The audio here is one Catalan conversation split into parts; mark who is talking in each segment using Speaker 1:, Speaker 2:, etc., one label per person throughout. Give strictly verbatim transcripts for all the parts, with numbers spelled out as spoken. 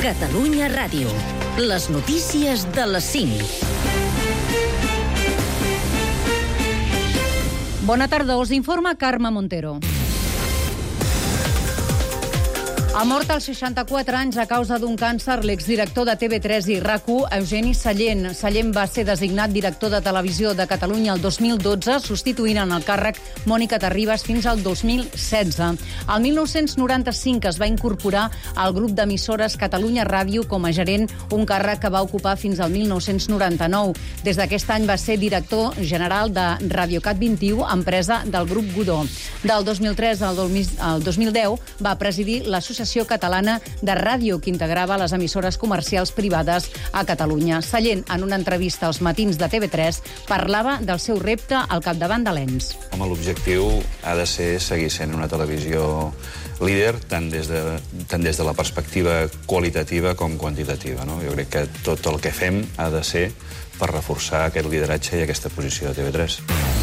Speaker 1: Catalunya Ràdio. Les notícies de les cinc.
Speaker 2: Bona tarda, us informa Carme Montero. Ha mort als seixanta-quatre anys a causa d'un càncer l'exdirector de T V tres i RAC1, Eugeni Sallent. Sallent va ser designat director de Televisió de Catalunya el dos mil dotze, substituint en el càrrec Mònica Terribas fins al dos mil setze. El mil nou-cents noranta-cinc es va incorporar al grup d'emissores Catalunya Ràdio com a gerent, un càrrec que va ocupar fins al mil nou-cents noranta-nou. Des d'aquest any va ser director general de Radiocat vint-i-u, empresa del grup Godó. Del dos mil tres al dos mil deu va presidir l'Associació Catalana de Ràdio, que integrava les emissores comercials privades a Catalunya. Sallent, en una entrevista als matins de T V tres, parlava del seu repte al capdavant de l'E N S.
Speaker 3: Home, l'objectiu ha de ser seguir sent una televisió líder, tant des de, tant des de la perspectiva qualitativa com quantitativa, no? Jo crec que tot el que fem ha de ser per reforçar aquest lideratge i aquesta posició de T V tres.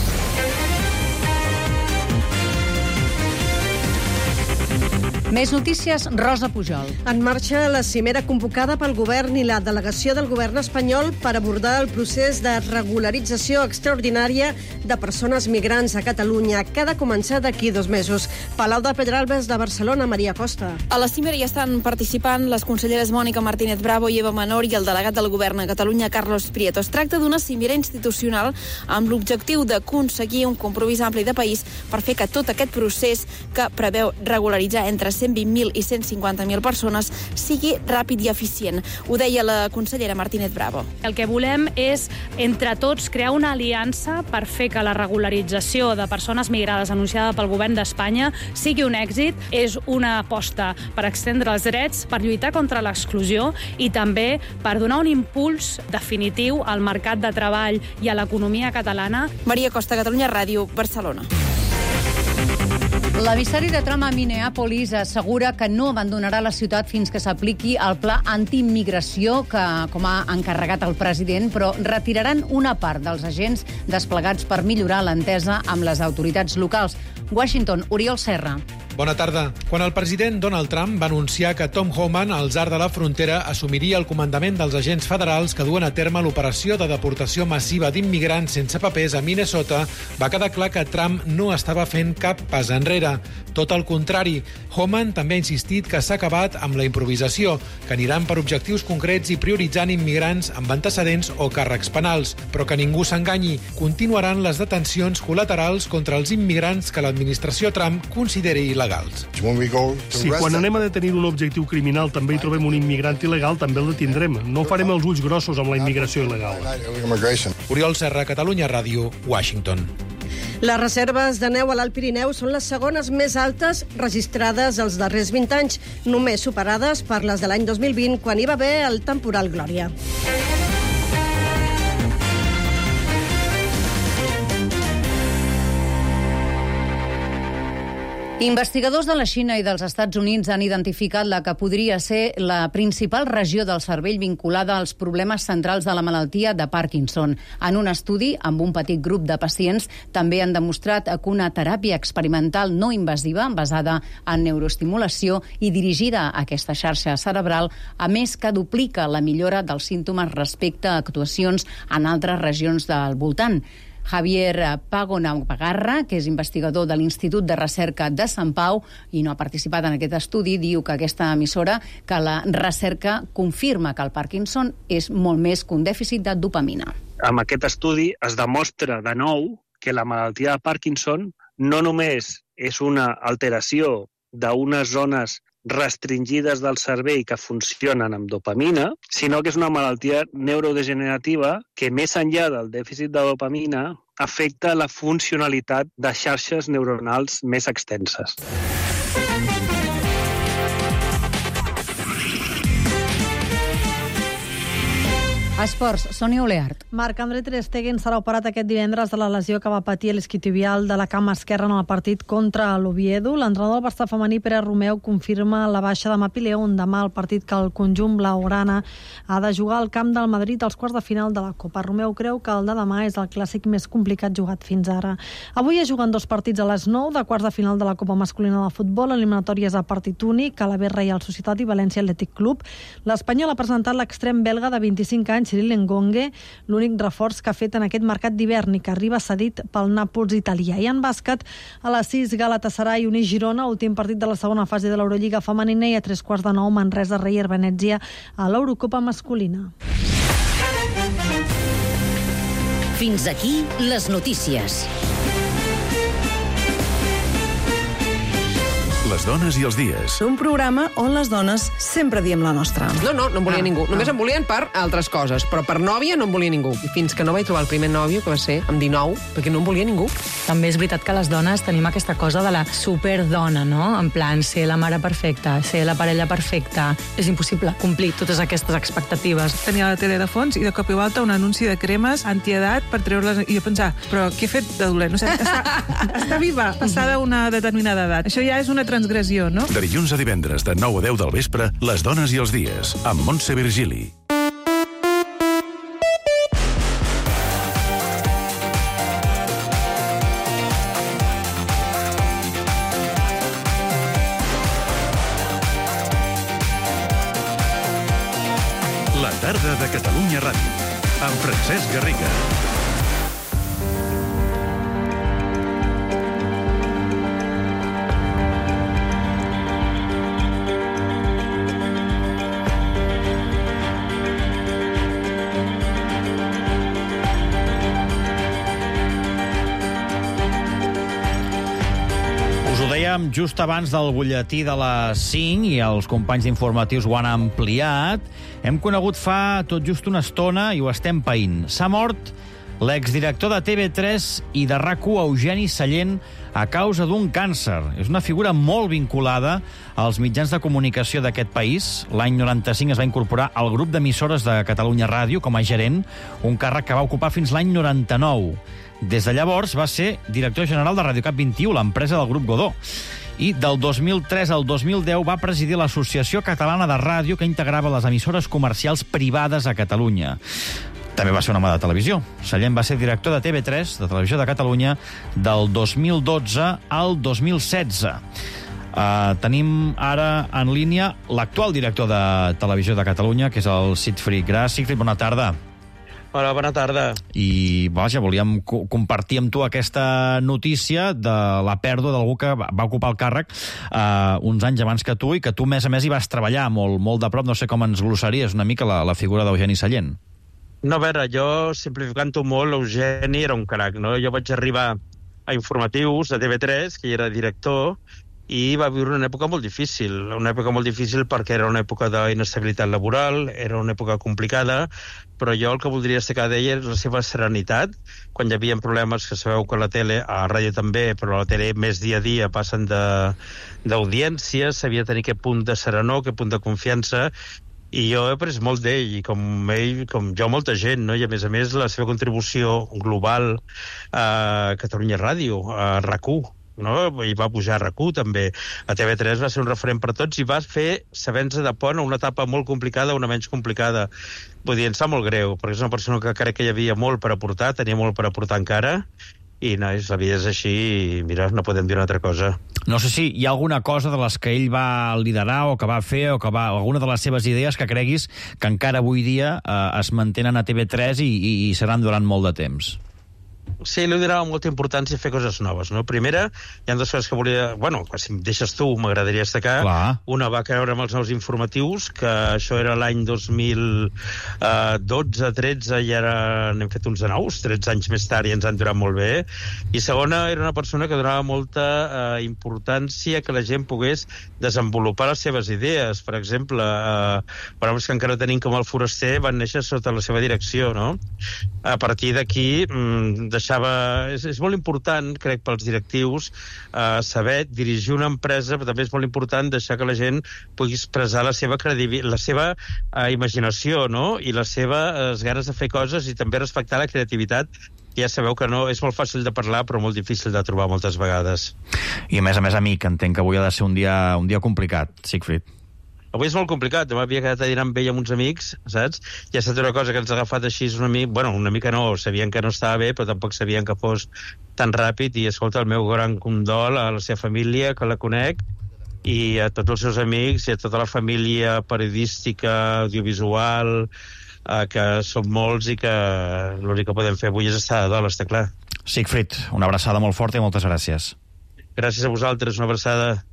Speaker 2: Més notícies, Rosa Pujol.
Speaker 4: En marxa la cimera convocada pel govern i la delegació del govern espanyol per abordar el procés de regularització extraordinària de persones migrants a Catalunya, que ha de començar d'aquí dos mesos. Palau de Pedralbes de Barcelona, Maria Costa.
Speaker 5: A la cimera hi estan participant les conselleres Mònica Martínez Bravo i Eva Menor i el delegat del govern a Catalunya, Carlos Prieto. Es tracta d'una cimera institucional amb l'objectiu d'aconseguir un compromís ampli de país per fer que tot aquest procés que preveu regularitzar entre cent vint mil i cent cinquanta mil persones sigui ràpid i eficient. Ho deia la consellera Martínez Bravo.
Speaker 6: El que volem és, entre tots, crear una aliança per fer que la regularització de persones migrades anunciada pel govern d'Espanya sigui un èxit. És una aposta per extendre els drets, per lluitar contra l'exclusió i també per donar un impuls definitiu al mercat de treball i a l'economia catalana.
Speaker 5: Maria Costa, Catalunya Ràdio, Barcelona.
Speaker 2: L'emissari de Trump a Minneapolis assegura que no abandonarà la ciutat fins que s'apliqui el pla antiimmigració que, com ha encarregat el president, però retiraran una part dels agents desplegats per millorar l'entesa amb les autoritats locals. Washington, Oriol Serra.
Speaker 7: Bona tarda. Quan el president Donald Trump va anunciar que Tom Homan, el tsar de la frontera, assumiria el comandament dels agents federals que duen a terme l'operació de deportació massiva d'immigrants sense papers a Minnesota, va quedar clar que Trump no estava fent cap pas enrere. Tot el contrari, Homan també ha insistit que s'ha acabat amb la improvisació, que aniran per objectius concrets i prioritzant immigrants amb antecedents o càrrecs penals. Però que ningú s'enganyi, continuaran les detencions col·laterals contra els immigrants que l'administració Trump consideri il·legals.
Speaker 8: Si quan anem a detenir un objectiu criminal també hi trobem un immigrant il·legal, també el detindrem. No farem els ulls grossos amb la immigració il·legal.
Speaker 7: Oriol Serra, Catalunya Ràdio, Washington.
Speaker 4: Les reserves de neu a l'Alt Pirineu són les segones més altes registrades els darrers vint anys, només superades per les de l'any dos mil vint, quan hi va haver el temporal Glòria.
Speaker 2: Investigadors de la Xina i dels Estats Units han identificat la que podria ser la principal regió del cervell vinculada als problemes centrals de la malaltia de Parkinson. En un estudi amb un petit grup de pacients també han demostrat que una teràpia experimental no invasiva basada en neuroestimulació i dirigida a aquesta xarxa cerebral, a més que duplica la millora dels símptomes respecte a actuacions en altres regions del voltant. Javier Pagonau-Pagarra, que és investigador de l'Institut de Recerca de Sant Pau i no ha participat en aquest estudi, diu que aquesta emissora, que la recerca confirma que el Parkinson és molt més que un dèficit de dopamina.
Speaker 9: Amb aquest estudi es demostra de nou que la malaltia de Parkinson no només és una alteració d'unes zones restringides del cervell que funcionen amb dopamina, sinó que és una malaltia neurodegenerativa que, més enllà del dèficit de dopamina, afecta la funcionalitat de xarxes neuronals més extenses.
Speaker 2: Esports, Sònia Oleart.
Speaker 10: Marc-André Ter Stegen serà operat aquest divendres de la lesió que va patir a l'esquiotibial de la cama esquerra en el partit contra l'Oviedo. L'entrenador del Barça femení, Pere Romeu, confirma la baixa de Mapi León demà al partit que el conjunt blaugrana ha de jugar al camp del Madrid als quarts de final de la Copa. Romeu creu que el de demà és el clàssic més complicat jugat fins ara. Avui es juguen dos partits a les nou de quarts de final de la Copa masculina de futbol, eliminatòries a partit únic, Calabés Reial Societat i València Atlètic Club. L'Espanyol ha presentat l'extrem belga de vint-i-cinc anys, Cyril Ngonge, l'únic reforç que ha fet en aquest mercat d'hivern i que arriba cedit pel Nàpols italià. I en bàsquet, a les sis, Galatasaray uneix Girona, últim partit de la segona fase de l'Eurolliga femenina, i a tres quarts de nou, Manresa Reyer Venècia a l'Eurocopa masculina.
Speaker 1: Fins aquí les notícies.
Speaker 11: Les dones i els dies.
Speaker 12: Un programa on les dones sempre diem la nostra.
Speaker 13: No, no, no em volia
Speaker 12: ah,
Speaker 13: ningú. Només
Speaker 12: ah.
Speaker 13: em volien per altres coses, però per nòvia no em volia ningú. I fins que no vaig trobar el primer nòvio, que va ser amb dinou, perquè no em volia ningú.
Speaker 14: També és veritat que les dones tenim aquesta cosa de la superdona, no? En plan, ser la mare perfecta, ser la parella perfecta. És impossible complir totes aquestes expectatives.
Speaker 15: Tenia la tele de fons i de cop i volta un anunci de cremes antiedat per treure-les... I jo pensar, però què he fet de dolent? No sé, està, està viva, passada una determinada edat. Això ja és una transgressió, no?
Speaker 11: De dilluns a divendres, de nou a deu del vespre, Les dones i els dies, amb Montse Virgili. La tarda de Catalunya Ràdio, amb Francesc Garriga.
Speaker 16: Just abans del butlletí de les cinc, i els companys d'informatius ho han ampliat, hem conegut fa tot just una estona i ho estem païnt. S'ha mort l'exdirector de T V tres i de RAC u, Eugeni Sallent, a causa d'un càncer. És una figura molt vinculada als mitjans de comunicació d'aquest país. L'any noranta-cinc es va incorporar al grup d'emissores de Catalunya Ràdio com a gerent, un càrrec que va ocupar fins l'any noranta-nou. Des de llavors va ser director general de Radiocat vint-i-u, l'empresa del grup Godó. I del dos mil tres al dos mil deu va presidir l'Associació Catalana de Ràdio, que integrava les emissores comercials privades a Catalunya. També va ser un home de televisió. Sallent va ser director de T V tres, de Televisió de Catalunya, del dos mil dotze al dos mil setze. Uh, tenim ara en línia l'actual director de Televisió de Catalunya, que és el Sigfrid Gras. Sigfrid, bona tarda.
Speaker 17: Hola, bona tarda.
Speaker 16: I, vaja, volíem co compartir amb tu aquesta notícia de la pèrdua d'algú que va ocupar el càrrec uh, uns anys abans que tu, i que tu, a més a més, hi vas treballar molt, molt de prop. No sé com ens glossaries una mica la, la figura d'Eugeni Sallent.
Speaker 17: No, a veure, jo, simplificant-ho molt, Eugeni era un crac, no? Jo vaig arribar a Informatius, a T V tres, que hi era director, i va viure una època molt difícil, una època molt difícil perquè era una època d'inestabilitat laboral, era una època complicada, però jo el que voldria destacar d'ella és la seva serenitat. Quan hi havia problemes, que sabeu que a la tele, a la ràdio també, però a la tele més dia a dia passen d'audiència, sabia tenir aquest punt de serenor, aquest punt de confiança, i jo he après molt d'ell, i com ell, com jo, molta gent, no? I a més a més la seva contribució global a Catalunya Ràdio, a RAC u, no? I va pujar a RAC u també, a T V tres va ser un referent per tots i va fer saber-se de pont a una etapa molt complicada, una menys complicada. Vull dir, ens fa molt greu, perquè és una persona que crec que hi havia molt per aportar, tenia molt per aportar encara, i no, la vida és així, i mira, no podem dir una altra cosa.
Speaker 16: No sé si hi ha alguna cosa de les que ell va liderar o que va fer, o que va, alguna de les seves idees que creguis que encara avui dia eh, es mantenen a T V tres i, i, i seran durant molt de temps.
Speaker 17: Sí, li donava molta importància a fer coses noves, no? Primera, hi ha dues coses que volia... Bueno, si em deixes tu, m'agradaria destacar.
Speaker 16: Clar.
Speaker 17: Una va creure amb els nous informatius, que això era l'any dos mil dotze tretze, i ara n'hem fet uns de nous, tretze anys més tard, i ens han durat molt bé. I segona, era una persona que donava molta eh, importància que la gent pogués desenvolupar les seves idees. Per exemple, eh, programes que encara tenim com el Foraster van néixer sota la seva direcció, no? A partir d'aquí, deixar deixava... És, és molt important, crec, pels directius, eh, saber dirigir una empresa, però també és molt important deixar que la gent pugui expressar la seva credibilitat, la seva eh, imaginació, no? I les seves ganes de fer coses i també respectar la creativitat. Ja sabeu que no és molt fàcil de parlar, però molt difícil de trobar moltes vegades.
Speaker 16: I a més a més, amic, entenc que avui ha de ser un dia, un dia complicat, Siegfried.
Speaker 17: Avui és molt complicat, demà havia quedat a dinar amb ell amb uns amics, saps? I ha estat una cosa que ens ha agafat així una mica... Bueno, una mica no, sabien que no estava bé, però tampoc sabien que fos tan ràpid, i escolta, el meu gran condol a la seva família, que la conec, i a tots els seus amics, i a tota la família periodística, audiovisual, eh, que són molts i que l'únic que podem fer avui és estar de dol, està clar.
Speaker 16: Siegfried, una abraçada molt forta i moltes gràcies.
Speaker 17: Gràcies a vosaltres, una abraçada.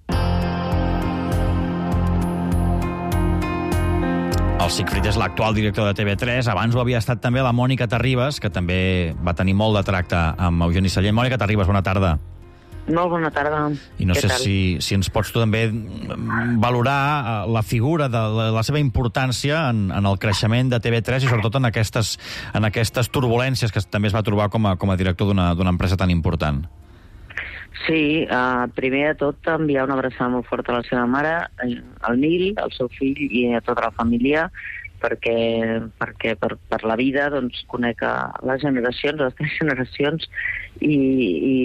Speaker 16: El Siegfried és l'actual director de T V tres. Abans ho havia estat també la Mònica Terribas, que també va tenir molt de tracte amb Eugeni Sallent. Mònica Terribas, bona tarda.
Speaker 18: Molt bona tarda.
Speaker 16: I no sé si, si ens pots tu també valorar la figura de la, la seva importància en, en el creixement de T V tres i sobretot en aquestes, en aquestes turbulències que també es va trobar com a, com a director d'una d'una empresa tan important.
Speaker 18: Sí, uh, primer de tot enviar una abraçada molt forta a la seva mare, al Nil, al seu fill i a tota la família, perquè, perquè per, per la vida doncs, conec a les generacions, les tres generacions, i, i,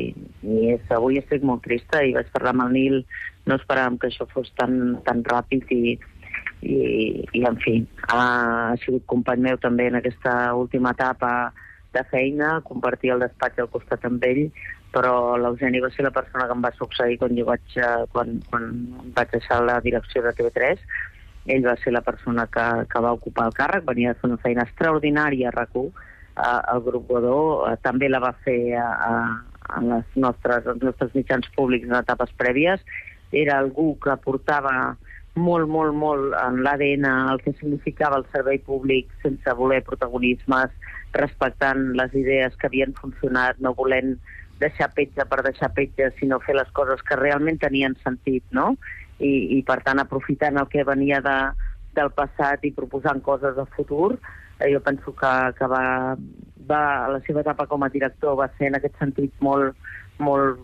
Speaker 18: i és, avui estic molt trista i vaig parlar amb el Nil, no esperàvem que això fos tan, tan ràpid i, i, i en fi, ha, ha sigut company meu també en aquesta última etapa de feina, compartir el despatx al costat amb ell, però l'Eugeni va ser la persona que em va succeir quan jo vaig, quan, quan vaig deixar la direcció de T V tres. Ell va ser la persona que, que va ocupar el càrrec, venia a fer una feina extraordinària a RAC u, al grup Godó, també la va fer a, a, a les nostres, als nostres mitjans públics en etapes prèvies. Era algú que portava molt, molt, molt en l'A D N el que significava el servei públic sense voler protagonismes, respectant les idees que havien funcionat, no volent deixar petja per deixar petja, sinó fer les coses que realment tenien sentit, no? I, i per tant, aprofitant el que venia de, del passat i proposant coses del futur, eh, jo penso que, que va, va, la seva etapa com a director va ser en aquest sentit molt, molt,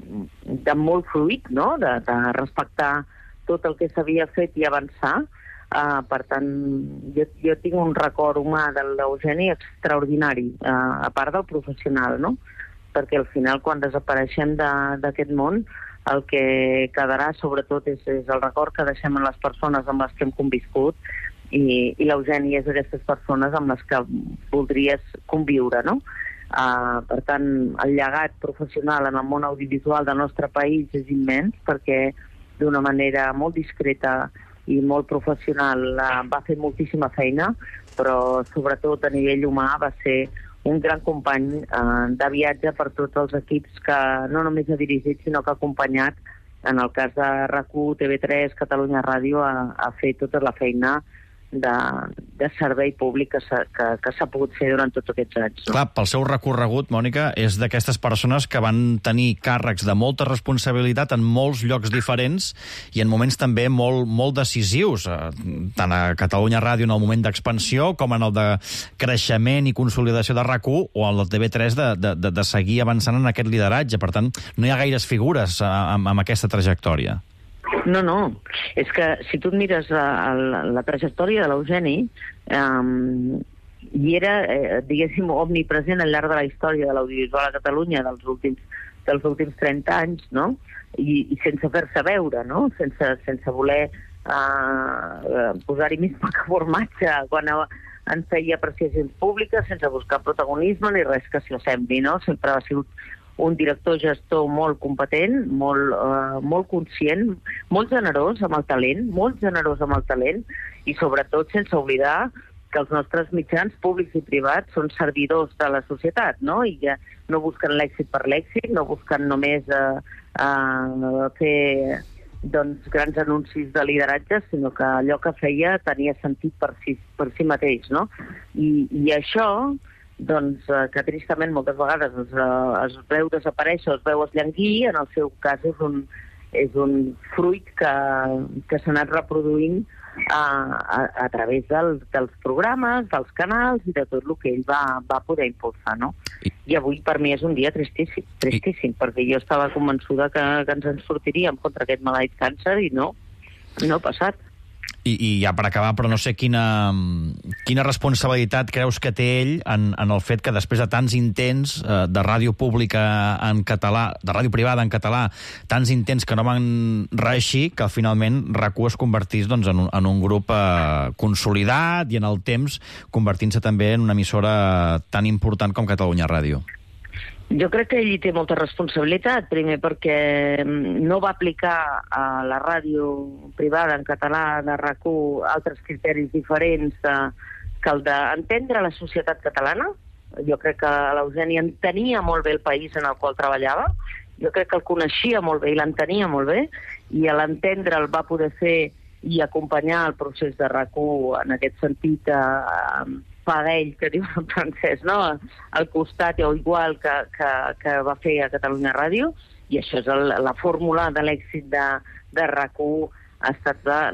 Speaker 18: de molt fluid, no? De, de respectar tot el que s'havia fet i avançar. Uh, per tant, jo, jo tinc un record humà de l'Eugeni extraordinari, uh, a part del professional, no? Perquè al final, quan desapareixem d'aquest de, món, el que quedarà sobretot és, és el record que deixem en les persones amb les que hem conviscut, i, i l'Eugeni és d'aquestes persones amb les que voldries conviure, no? Uh, per tant, el llegat professional en el món audiovisual del nostre país és immens, perquè d'una manera molt discreta i molt professional uh, va fer moltíssima feina, però sobretot a nivell humà va ser un gran company eh, de viatge per tots els equips que no només ha dirigit, sinó que ha acompanyat, en el cas de RAC u, T V tres, Catalunya Ràdio, a, a fer tota la feina de, de servei públic que s'ha que, que s'ha pogut fer durant tots aquests anys. No?
Speaker 16: Clar, pel seu recorregut, Mònica, és d'aquestes persones que van tenir càrrecs de molta responsabilitat en molts llocs diferents i en moments també molt, molt decisius, tant a Catalunya Ràdio en el moment d'expansió com en el de creixement i consolidació de RAC u o el del T V tres de, de, de, de seguir avançant en aquest lideratge. Per tant, no hi ha gaires figures amb, amb aquesta trajectòria.
Speaker 18: No, no. És que si tu et mires la, la, la trajectòria de l'Eugeni, um, i era, eh, diguéssim, omnipresent al llarg de la història de l'audiovisual a Catalunya dels últims, dels últims trenta anys, no? I, i sense fer-se veure, no? Sense, sense voler uh, posar-hi més poca formatge quan en feia apreciacions públiques, sense buscar protagonisme ni res que s'hi assembli, no? Sempre ha sigut un director gestor molt competent, molt, uh, molt conscient, molt generós amb el talent, molt generós amb el talent i sobretot sense oblidar que els nostres mitjans públics i privats són servidors de la societat, no? I que no busquen l'èxit per l'èxit, no busquen només uh, uh, fer doncs, grans anuncis de lideratge, sinó que allò que feia tenia sentit per si, per si mateix, no? I, i això doncs, eh, que tristament moltes vegades es, eh, es veu desaparèixer, es veu esllanguir, en el seu cas és un, és un fruit que, que s'ha anat reproduint a, a, a través del, dels programes, dels canals i de tot el que ell va, va poder impulsar, no? I avui per mi és un dia tristíssim, tristíssim, perquè jo estava convençuda que, que ens en sortiríem contra aquest maleït càncer i no, no ha passat.
Speaker 16: I, i ja per acabar, però no sé quina, quina responsabilitat creus que té ell en, en el fet que després de tants intents eh, de ràdio pública en català, de ràdio privada en català, tants intents que no van reeixir, que finalment RAC1 es convertís doncs, en, un, en un grup eh, consolidat i en el temps convertint-se també en una emissora tan important com Catalunya Ràdio.
Speaker 18: Jo crec que ell hi té molta responsabilitat, primer perquè no va aplicar a la ràdio privada en català de RAC1 altres criteris diferents de, que el d'entendre la societat catalana. Jo crec que l'Eugeni entenia molt bé el país en el qual treballava, jo crec que el coneixia molt bé i l'entenia molt bé, i a l'entendre el va poder fer i acompanyar el procés de RAC1 en aquest sentit a Padell, que diu en francès, no? Al costat o igual que, que, que va fer a Catalunya Ràdio, i això és el, la fórmula de l'èxit de, de RAC1 ha estat la,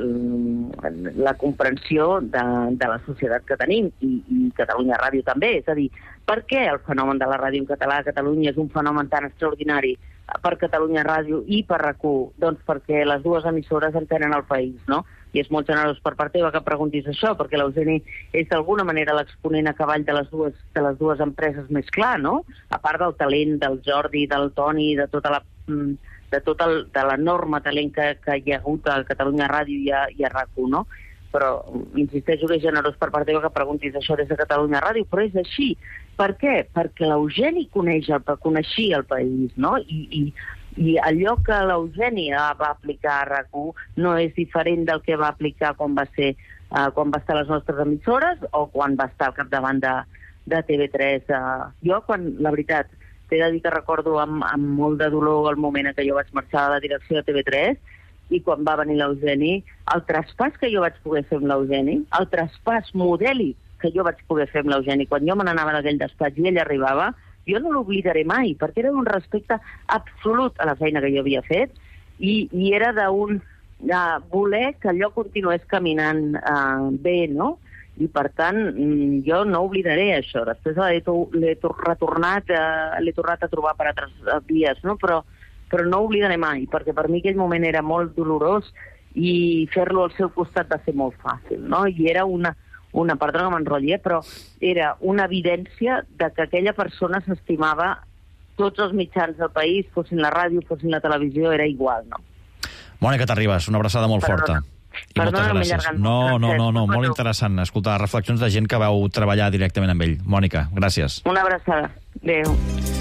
Speaker 18: la comprensió de, de la societat que tenim, i, i Catalunya Ràdio també. És a dir, per què el fenomen de la ràdio en català a Catalunya és un fenomen tan extraordinari per Catalunya Ràdio i per RAC1? Doncs perquè les dues emissores entenen el país, no? I és molt generós per part teva que preguntis això, perquè l'Eugeni és d'alguna manera l'exponent a cavall de les dues, de les dues empreses més clar, no? A part del talent del Jordi, del Toni, de tota la... de tot el, de l'enorme talent que, que hi ha hagut a Catalunya Ràdio i a, i a RAC1, no? Però insisteixo que és generós per part teva que preguntis això des de Catalunya Ràdio, però és així. Per què? Perquè l'Eugeni coneix el, coneixia el país, no? I, i, i allò que l'Eugeni va aplicar a RAC1 no és diferent del que va aplicar quan va ser uh, quan va estar a les nostres emissores o quan va estar al capdavant de, de T V tres. Uh, jo, quan, la veritat, t'he de dir que recordo amb, amb molt de dolor el moment en què jo vaig marxar a la direcció de T V tres, i quan va venir l'Eugeni, el traspàs que jo vaig poder fer amb l'Eugeni, el traspàs modèlic que jo vaig poder fer amb l'Eugeni, quan jo me n'anava d'aquell despatx i ell arribava, jo no l'oblidaré mai, perquè era un respecte absolut a la feina que jo havia fet, i, i era d'un de voler que allò continués caminant uh, bé, no? I, per tant, jo no oblidaré això. Després l'he retornat, uh, l'he tornat a trobar per altres vies, no? Però, però no oblidaré mai, perquè per mi aquell moment era molt dolorós i fer-lo al seu costat va ser molt fàcil, no? I era una... una, perdona que m'enrotlli, però era una evidència de que aquella persona s'estimava tots els mitjans del país, fossin la ràdio, fossin la televisió, era igual, no?
Speaker 16: Mònica Terribas, una abraçada molt
Speaker 18: Perdona.
Speaker 16: forta. I moltes gràcies. No, no, no, no, molt interessant escoltar reflexions de gent que vau treballar directament amb ell. Mònica, gràcies.
Speaker 18: Una abraçada. Adéu.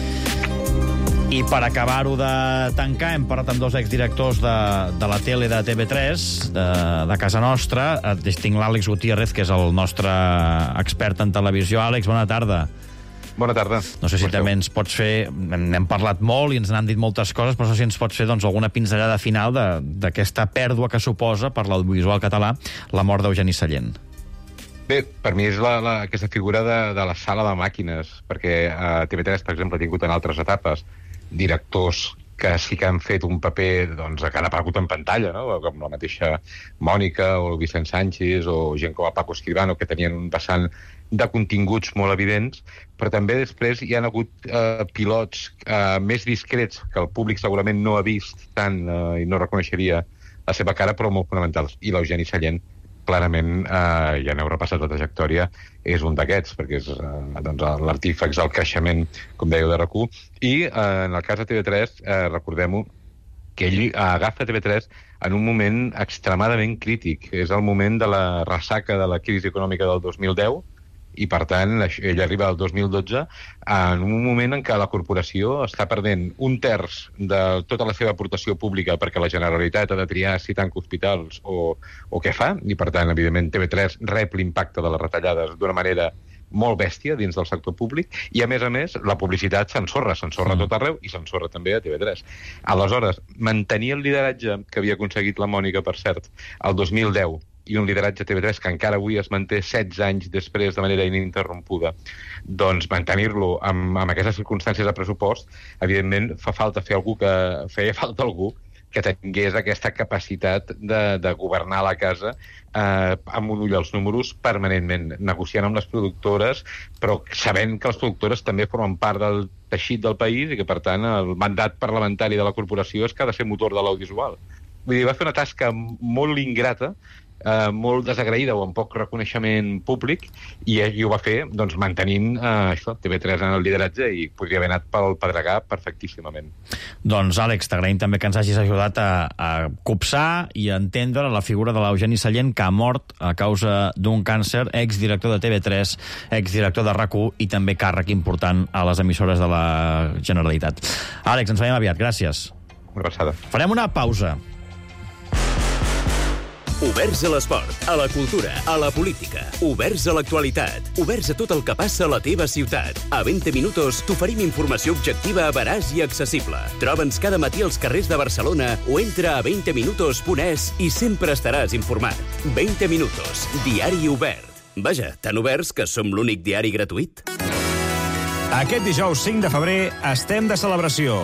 Speaker 16: I per acabar-ho de tancar, hem parlat amb dos exdirectors de, de la tele de T V tres, de, de casa nostra. Tinc l'Àlex Gutiérrez, que és el nostre expert en televisió. Àlex, bona tarda.
Speaker 19: Bona tarda.
Speaker 16: No sé si també ens pots fer... N'hem parlat molt i ens n'han dit moltes coses, però no sé si ens pots fer doncs, alguna pinzellada final d'aquesta pèrdua que suposa per l'audiovisual català la mort d'Eugeni Sallent.
Speaker 19: Bé, per mi és la, la, aquesta figura de, de la sala de màquines, perquè a T V tres, per exemple, ha tingut en altres etapes directors que sí que han fet un paper doncs, que han aparegut en pantalla, no? Com la mateixa Mònica o el Vicent Sánchez o gent com el Paco Escribano, que tenien un vessant de continguts molt evidents, però també després hi ha hagut eh, pilots eh, més discrets que el públic segurament no ha vist tant eh, i no reconeixeria la seva cara, però molt fonamentals. I l'Eugeni Sallent, clarament, eh, ja n'heu repassat la trajectòria, és un d'aquests, perquè és eh, doncs, l'artífex del creixement, com dèieu, de RAC1. I eh, en el cas de T V tres, eh, recordem-ho, que ell agafa T V tres en un moment extremadament crític. És el moment de la ressaca de la crisi econòmica del dos mil deu, i, per tant, ell arriba al dos mil dotze en un moment en què la corporació està perdent un terç de tota la seva aportació pública perquè la Generalitat ha de triar si tanca hospitals o, o què fa, i, per tant, evidentment, T V tres rep l'impacte de les retallades d'una manera molt bèstia dins del sector públic, i, a més a més, la publicitat s'ensorra, s'ensorra a tot arreu i s'ensorra també a T V tres. Aleshores, mantenir el lideratge que havia aconseguit la Mònica, per cert, el dos mil deu, i un lideratge T V tres que encara avui es manté setze anys després de manera ininterrompuda, doncs mantenir-lo amb, amb aquestes circumstàncies de pressupost, evidentment fa falta fer algú que feia falta algú que tingués aquesta capacitat de, de governar la casa eh, amb un ull als números permanentment, negociant amb les productores, però sabent que les productores també formen part del teixit del país i que, per tant, el mandat parlamentari de la corporació és que ha de ser motor de l'audiovisual. Vull dir, va fer una tasca molt ingrata, eh, molt desagraïda o amb poc reconeixement públic, i, i ho va fer doncs, mantenint eh, això, T V tres en el lideratge, i podria haver anat pel Pedregà perfectíssimament.
Speaker 16: Doncs, Àlex, t'agraïm també que ens hagis ajudat a, a copsar i a entendre la figura de l'Eugeni Sallent, que ha mort a causa d'un càncer, exdirector de T V tres, exdirector de RAC u i també càrrec important a les emissores de la Generalitat. Àlex, ens veiem aviat. Gràcies.
Speaker 19: Una passada.
Speaker 16: Farem una pausa.
Speaker 20: Oberts a l'esport, a la cultura, a la política. Oberts a l'actualitat. Oberts a tot el que passa a la teva ciutat. A vint minuts t'oferim informació objectiva, veraç i accessible. Troba'ns cada matí als carrers de Barcelona o entra a vint minuts punt es i sempre estaràs informat. vint minuts, diari obert. Vaja, tan oberts que som l'únic diari gratuït.
Speaker 21: Aquest dijous cinc de febrer estem de celebració.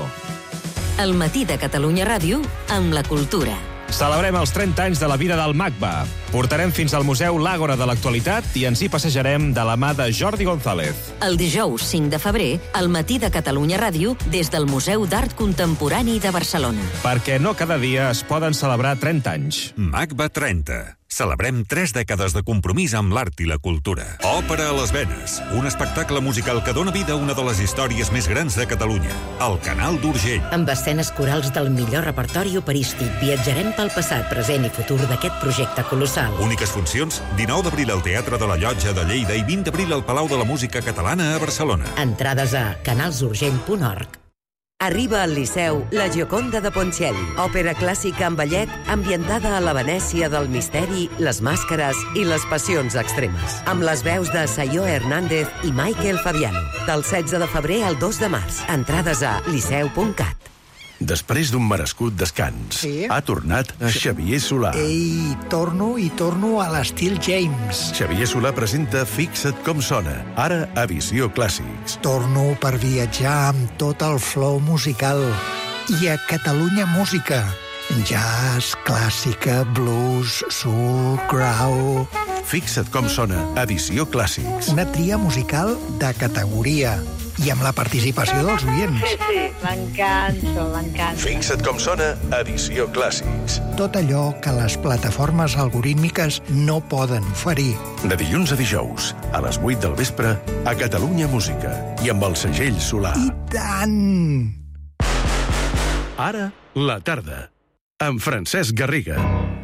Speaker 1: El matí de Catalunya Ràdio amb la cultura.
Speaker 21: Celebrem els trenta anys de la vida del Magba. Portarem fins al Museu l'Àgora de l'Actualitat i ens hi passejarem de la mà de Jordi González.
Speaker 1: El dijous cinc de febrer, al matí de Catalunya Ràdio, des del Museu d'Art Contemporani de Barcelona.
Speaker 21: Perquè no cada dia es poden celebrar trenta anys.
Speaker 22: Magba trenta. Celebrem tres dècades de compromís amb l'art i la cultura. Òpera a les venes, un espectacle musical que dona vida a una de les històries més grans de Catalunya, el Canal d'Urgell.
Speaker 23: Amb escenes corals del millor repertori operístic, viatjarem pel passat, present i futur d'aquest projecte colossal.
Speaker 22: Úniques funcions, dinou d'abril al Teatre de la Llotja de Lleida i vint d'abril al Palau de la Música Catalana a Barcelona.
Speaker 23: Entrades a canalsurgell punt org.
Speaker 24: Arriba al Liceu La Gioconda de Ponchielli, òpera clàssica en ballet ambientada a la Venècia del misteri, les màscares i les passions extremes. Amb les veus de Sayo Hernández i Michael Fabiano. Del setze de febrer al dos de març. Entrades a liceu punt cat.
Speaker 11: Després d'un merescut descans, sí? ha tornat Xavier Solà.
Speaker 25: Ei, torno i torno a l'estil James.
Speaker 11: Xavier Solà presenta Fixa't com sona, ara a Visió Clàssics.
Speaker 25: Torno per viatjar amb tot el flow musical. I a Catalunya Música. Jazz, clàssica, blues, soul, grau...
Speaker 11: Fixa't com sona a Visió Clàssics.
Speaker 25: Una tria musical de categoria. I amb la participació dels oients.
Speaker 26: Sí, sí, m'encanta, m'encanta.
Speaker 11: Fixa't com sona a Visió Clàssics.
Speaker 25: Tot allò que les plataformes algorítmiques no poden oferir.
Speaker 11: De dilluns a dijous, a les vuit del vespre, a Catalunya Música. I amb el segell Solà.
Speaker 25: I tant!
Speaker 11: Ara, la tarda. Amb Francesc Garriga.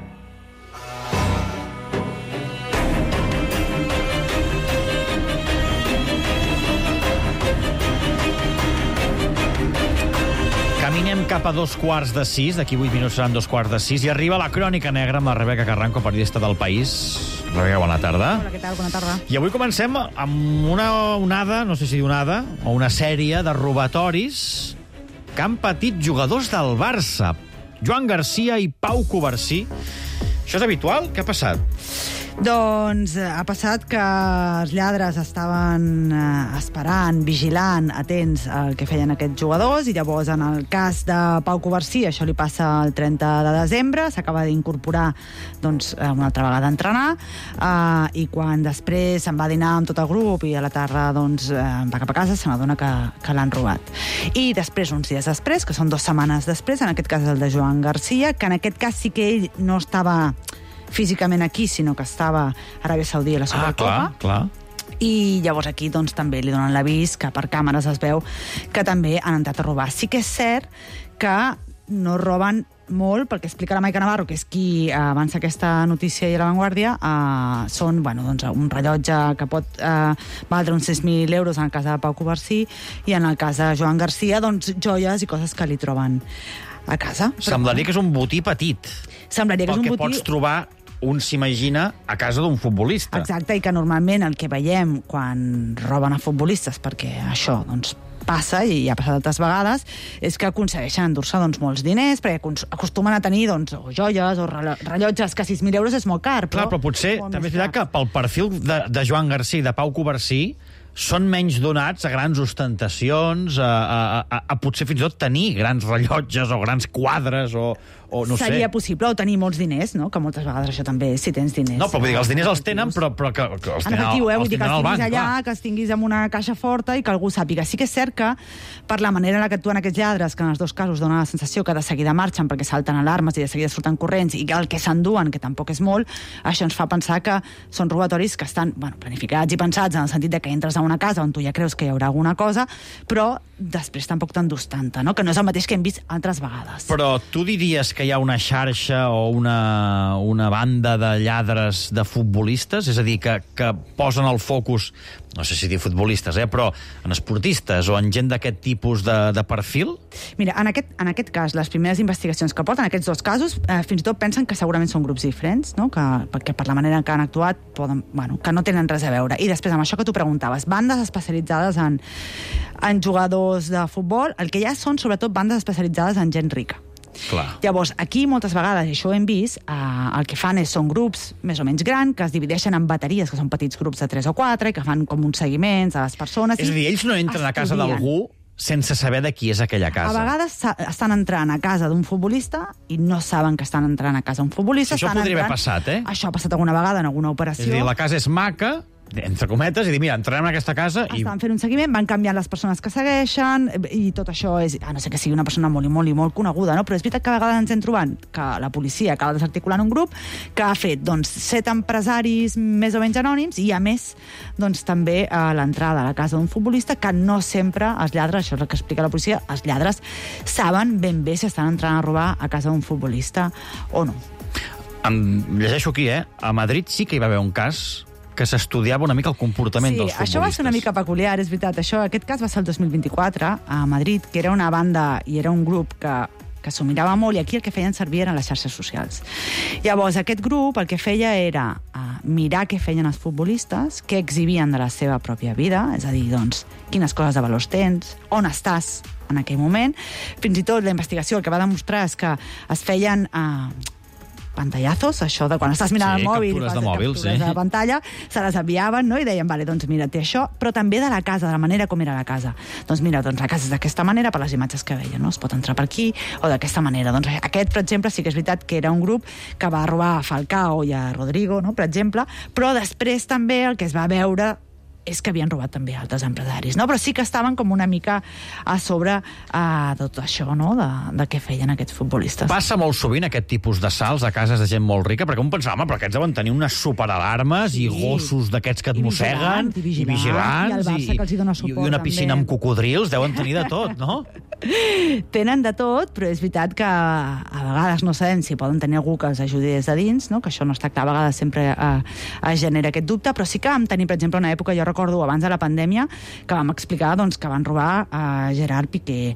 Speaker 16: Caminem cap a dos quarts de sis, d'aquí vuit minuts seran dos quarts de sis, i arriba la Crònica Negra amb la Rebeca Carranco, periodista del País. Rebeca, bona tarda.
Speaker 10: Hola, què tal? Bona tarda.
Speaker 16: I avui comencem amb una onada, no sé si onada, o una sèrie de robatoris que han patit jugadors del Barça. Joan Garcia i Pau Covarsí. Això és habitual? Què ha passat?
Speaker 10: Doncs ha passat que els lladres estaven eh, esperant, vigilant, atents al que feien aquests jugadors, i llavors en el cas de Pau Covarsí això li passa el trenta de desembre, s'acaba d'incorporar doncs, una altra vegada a entrenar, eh, i quan després se'n va a dinar amb tot el grup i a la tarda doncs, eh, va cap a casa, se n'adona que, que l'han robat. I després, uns dies després, que són dues setmanes després, en aquest cas el de Joan Garcia, que en aquest cas sí que ell no estava físicament aquí, sinó que estava a Aràbia Saudí a la Supercopa.
Speaker 16: Ah, clar, clar.
Speaker 10: I llavors aquí doncs, també li donen l'avís que per càmeres es veu que també han entrat a robar. Sí que és cert que no roben molt, perquè explica la Maica Navarro, que és qui eh, avança aquesta notícia i a La Vanguardia, eh, són bueno, doncs, un rellotge que pot eh, valdre uns sis mil euros en el cas de Pau Covarsí, i en el cas de Joan Garcia, doncs, joies i coses que li troben a casa.
Speaker 16: Semblaria que és un botí petit.
Speaker 10: Semblaria que és un botí...
Speaker 16: pots trobar, un s'imagina, a casa d'un futbolista.
Speaker 10: Exacte, i que normalment el que veiem quan roben a futbolistes, perquè això doncs, passa, i ha passat altres vegades, és que aconsegueixen endur-se doncs, molts diners, perquè acostumen a tenir doncs, o joies o rellotges que sis mil euros és molt car.
Speaker 16: Però... Clar, però potser també és veritat que pel perfil de, de Joan Garcia i de Pau Covarsí són menys donats a grans ostentacions, a, a, a, a potser fins i tot tenir grans rellotges o grans quadres o, o no
Speaker 3: Seria
Speaker 16: sé.
Speaker 3: possible, o tenir molts diners, no? Que moltes vegades això també, si tens diners.
Speaker 16: No, però vull dir que els diners els tenen, però, però que, que els
Speaker 3: En
Speaker 16: tenen,
Speaker 3: efectiu, eh?
Speaker 16: els
Speaker 3: Vull dir que
Speaker 16: tenen al
Speaker 3: els
Speaker 16: banc,
Speaker 3: tinguis allà,
Speaker 16: clar.
Speaker 3: que els tinguis en una caixa forta i que algú sàpiga. Sí que és cert que, per la manera en la que actuen aquests lladres, que en els dos casos dona la sensació que de seguida marxen perquè salten alarmes i de seguida surten corrents i que el que s'enduen, que tampoc és molt, això ens fa pensar que són robatoris que estan, bueno, planificats i pensats en el sentit de que entres a una casa on tu ja creus que hi haurà alguna cosa, però després tampoc t'endús tanta, no? Que no és el mateix que hem vist altres vegades.
Speaker 16: Però tu diries que hi ha una xarxa o una, una banda de lladres de futbolistes? És a dir, que, que posen el focus, no sé si dir futbolistes, eh, però en esportistes o en gent d'aquest tipus de, de perfil?
Speaker 3: Mira, en aquest, en aquest cas, les primeres investigacions que porten, aquests dos casos, eh, fins i tot pensen que segurament són grups diferents, no? que, perquè per la manera en què han actuat poden, bueno, que no tenen res a veure. I després, amb això que tu preguntaves, bandes especialitzades en, en jugadors de futbol, el que hi ha són, sobretot, bandes especialitzades en gent rica.
Speaker 16: Clar.
Speaker 3: Llavors, aquí moltes vegades, i això ho hem vist, eh, el que fan és, són grups més o menys grans, que es divideixen en bateries, que són petits grups de tres o quatre, i que fan com uns seguiments a les persones.
Speaker 16: És a dir, ells no entren a casa
Speaker 3: estudien.
Speaker 16: d'algú sense saber de qui és aquella casa.
Speaker 3: A vegades sa- estan entrant a casa d'un futbolista i no saben que estan entrant a casa d'un futbolista.
Speaker 16: Si això
Speaker 3: estan
Speaker 16: podria haver
Speaker 3: entrant...
Speaker 16: passat, eh?
Speaker 3: Això ha passat alguna vegada en alguna operació.
Speaker 16: És a dir, la casa és maca, entre cometes, i dir, mira, entrarem en aquesta casa i...
Speaker 3: Estan fent un seguiment, van canviant les persones que segueixen, i tot això és... A no sé que sigui una persona molt i molt i molt coneguda, no? Però és veritat que a vegades ens hem trobat que la policia acaba desarticulant un grup que ha fet, doncs, set empresaris més o menys anònims i, a més, doncs, també a l'entrada a la casa d'un futbolista que no sempre els lladres, això és el que explica la policia, els lladres saben ben bé si estan entrant a robar a casa d'un futbolista o no.
Speaker 16: Em llegeixo aquí, eh? A Madrid sí que hi va haver un cas que s'estudiava una mica el comportament
Speaker 3: Sí,
Speaker 16: dels futbolistes.
Speaker 3: això va ser una mica peculiar, és veritat. Això, aquest cas va ser el dos mil vint-i-quatre a Madrid, que era una banda i era un grup que que s'ho mirava molt, i aquí el que feien servir eren les xarxes socials. Llavors, aquest grup el que feia era uh, mirar què feien els futbolistes, què exhibien de la seva pròpia vida, és a dir, doncs, quines coses de valors tens, on estàs en aquell moment. Fins i tot la investigació el que va demostrar és que es feien... Uh, pantallazos, això de quan estàs mirant
Speaker 16: Sí,
Speaker 3: el mòbil,
Speaker 16: captures
Speaker 3: i
Speaker 16: de
Speaker 3: fas
Speaker 16: mòbil,
Speaker 3: captures
Speaker 16: sí.
Speaker 3: de pantalla, se les enviaven, no? I deien, vale, doncs mira, té això, però també de la casa, de la manera com era la casa. Doncs mira, doncs la casa és d'aquesta manera per les imatges que veien, no? Es pot entrar per aquí o d'aquesta manera. Doncs aquest, per exemple, sí que és veritat que era un grup que va robar a Falcao i a Rodrigo, no? Per exemple, però després també el que es va veure és que havien robat també altres empresaris, no? Però sí que estaven com una mica a sobre uh, tot això, no?, de, de què feien aquests futbolistes.
Speaker 16: Passa molt sovint aquest tipus de salts a cases de gent molt rica, perquè un pensava, home, però aquests deuen tenir unes superalarmes sí. i gossos d'aquests que et mosseguen,
Speaker 3: i vigilants, i vigilants, i el Barça que els hi dona suport,
Speaker 16: i una piscina
Speaker 3: també.
Speaker 16: amb cocodrils, deuen tenir de tot, no?
Speaker 3: Tenen de tot, però és veritat que a vegades no sabem si poden tenir algú que els ajudi des de dins, no? Que això no està clar, a vegades sempre eh, es genera aquest dubte, però sí que vam tenir, per exemple, una època, jo recordo abans de la pandèmia, que vam explicar doncs, que van robar a Gerard Piqué,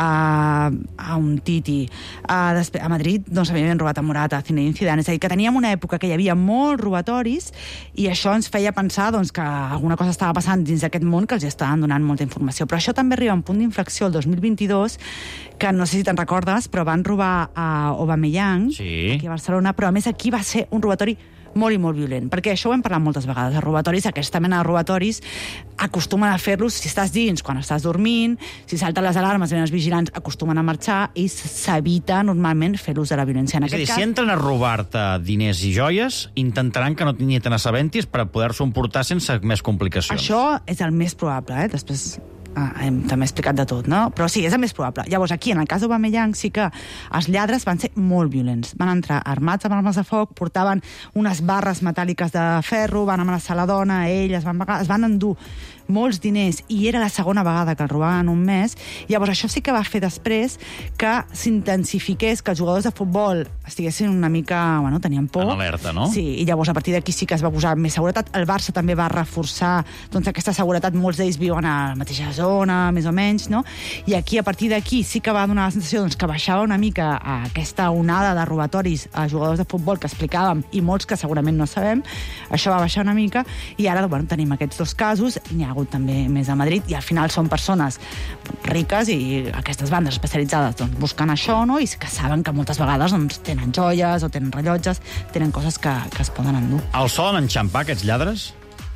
Speaker 3: a, a un Titi, a, a Madrid doncs, havien robat a Morata, a Zinedine Zidane, és a dir, que teníem una època que hi havia molts robatoris i això ens feia pensar doncs, que alguna cosa estava passant dins d'aquest món que els estaven donant molta informació. Però això també arriba a un punt d'inflexió el dos mil vint-i-dos, que no sé si te'n recordes, però van robar a Aubameyang,
Speaker 16: sí.
Speaker 3: aquí a Barcelona, però a més aquí va ser un robatori molt i molt violent, perquè això ho hem parlat moltes vegades, els robatoris, aquesta mena de robatoris acostumen a fer-los si estàs dins, quan estàs dormint, si salten les alarmes i els vigilants acostumen a marxar i s'evita normalment fer l'ús de la violència. En
Speaker 16: És a dir,
Speaker 3: aquest
Speaker 16: si
Speaker 3: cas,
Speaker 16: entren a robar-te diners i joies, intentaran que no ni te n'assabentis per poder-s'ho emportar sense més complicacions.
Speaker 3: això és el més probable, eh? Després Ah, hem també explicat de tot, no? Però sí, és el més probable. Llavors, aquí, en el cas d'Aubameyang, sí que els lladres van ser molt violents. Van entrar armats amb armes de foc, portaven unes barres metàl·liques de ferro, van amenaçar la dona, ell, es van, es van endur molts diners, i era la segona vegada que el robaven un mes. Llavors, això sí que va fer després que s'intensifiqués, que els jugadors de futbol estiguessin una mica, bueno, tenien por.
Speaker 16: En alerta, no?
Speaker 3: Sí, i llavors a partir d'aquí sí que es va posar més seguretat. El Barça també va reforçar doncs, aquesta seguretat. Molts d'ells viuen a la mateixa zona, més o menys, no? I aquí, a partir d'aquí, sí que va donar la sensació doncs, que baixava una mica aquesta onada de robatoris a jugadors de futbol que explicàvem, i molts que segurament no sabem. Això va baixar una mica, i ara bueno, tenim aquests dos casos. N'hi ha hagut també més a Madrid, i al final són persones riques i aquestes bandes especialitzades doncs, buscant això, no? I que saben que moltes vegades doncs, tenen joies o tenen rellotges, tenen coses que, que es poden endur.
Speaker 16: El solen enxampar, aquests lladres?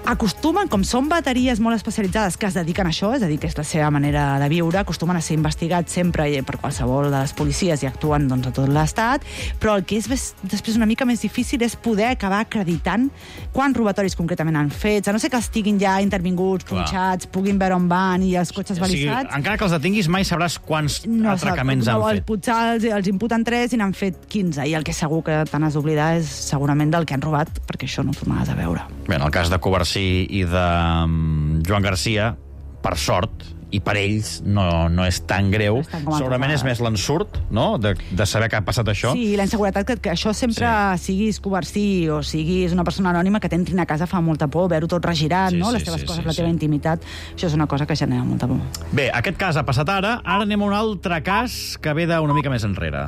Speaker 3: acostumen, com són bateries molt especialitzades que es dediquen a això, és a dir, que és la seva manera de viure, acostumen a ser investigats sempre per qualsevol de les policies i actuen doncs, a tot l'estat, però el que és després una mica més difícil és poder acabar acreditant quants robatoris concretament han fet, a no ser que estiguin ja intervinguts, punxats, puguin veure on van i els cotxes balisats.
Speaker 16: O sigui, encara que els detinguis mai sabràs quants
Speaker 3: no,
Speaker 16: atracaments
Speaker 3: no,
Speaker 16: han fet.
Speaker 3: Potser els, els imputen tres i n'han fet quinze, i el que segur que te n'has d'oblidar és segurament del que han robat, perquè això no ho tornaràs a veure.
Speaker 16: Bé, en el cas de Covarsí i de um, Joan Garcia, per sort, i per ells no, no és tan greu. Segurament és més l'ensurt, no?, de, de saber que ha passat això.
Speaker 3: Sí, la inseguretat, que, que això sempre, sí. siguis Covarsí o siguis una persona anònima, que t'entrin a casa fa molta por, veure-ho tot regirat,
Speaker 16: sí,
Speaker 3: no?,
Speaker 16: sí,
Speaker 3: les teves
Speaker 16: sí,
Speaker 3: coses,
Speaker 16: sí,
Speaker 3: la teva
Speaker 16: sí.
Speaker 3: intimitat, això és una cosa que genera molta por.
Speaker 16: Bé, aquest cas ha passat ara, ara anem a un altre cas que ve d'una mica més enrere.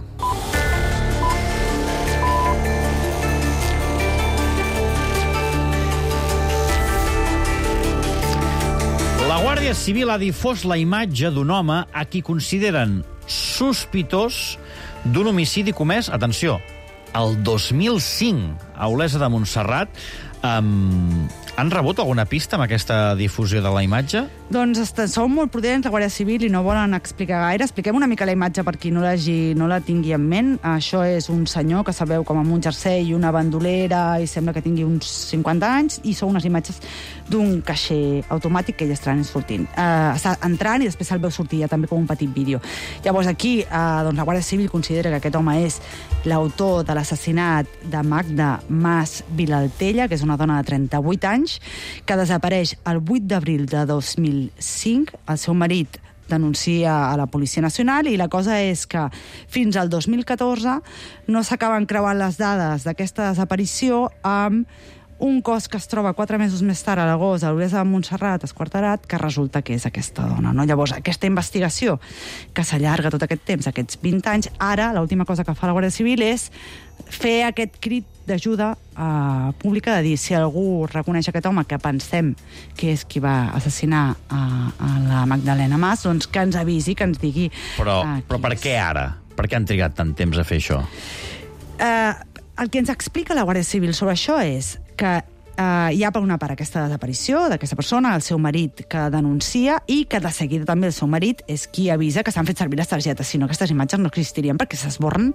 Speaker 16: La Guàrdia Civil ha difós la imatge d'un home a qui consideren sospitós d'un homicidi comès, atenció, el dos mil cinc, a Olesa de Montserrat. Um, han rebut alguna pista amb aquesta difusió de la imatge?
Speaker 3: Doncs són molt prudents, la Guàrdia Civil, i no volen explicar gaire. Expliquem una mica la imatge per qui no, no la tingui en ment. Això és un senyor que sabeu com amb un jersei i una bandolera i sembla que tingui uns cinquanta anys, i són unes imatges d'un caixer automàtic que ell està sortint. Uh, està entrant i després se'l veu sortir ja també com un petit vídeo. Llavors aquí uh, doncs la Guàrdia Civil considera que aquest home és l'autor de l'assassinat de Magda Mas Vilaltella, que és una dona de trenta-vuit anys, que desapareix el vuit d'abril de dos mil cinc. El seu marit denuncia a la Policia Nacional i la cosa és que fins al dos mil catorze no s'acaben creuant les dades d'aquesta desaparició amb un cos que es troba quatre mesos més tard a l'agost a l'Olesa de Montserrat, esquarterat, que resulta que és aquesta dona, no? Llavors, aquesta investigació que s'allarga tot aquest temps, aquests vint anys, ara l'última cosa que fa la Guàrdia Civil és fer aquest crit d'ajuda uh, pública, de dir, si algú reconeix aquest home que pensem que és qui va assassinar uh, a la Magdalena Mas, doncs que ens avisi, que ens digui...
Speaker 16: Però,
Speaker 3: uh,
Speaker 16: però per què ara? Per què han trigat tant temps a fer això?
Speaker 3: Uh, el que ens explica la Guàrdia Civil sobre això és que uh, hi ha per una part aquesta desaparició d'aquesta persona, el seu marit que denuncia, i que de seguida també el seu marit és qui avisa que s'han fet servir les targetes, si no aquestes imatges no existirien perquè s'esborren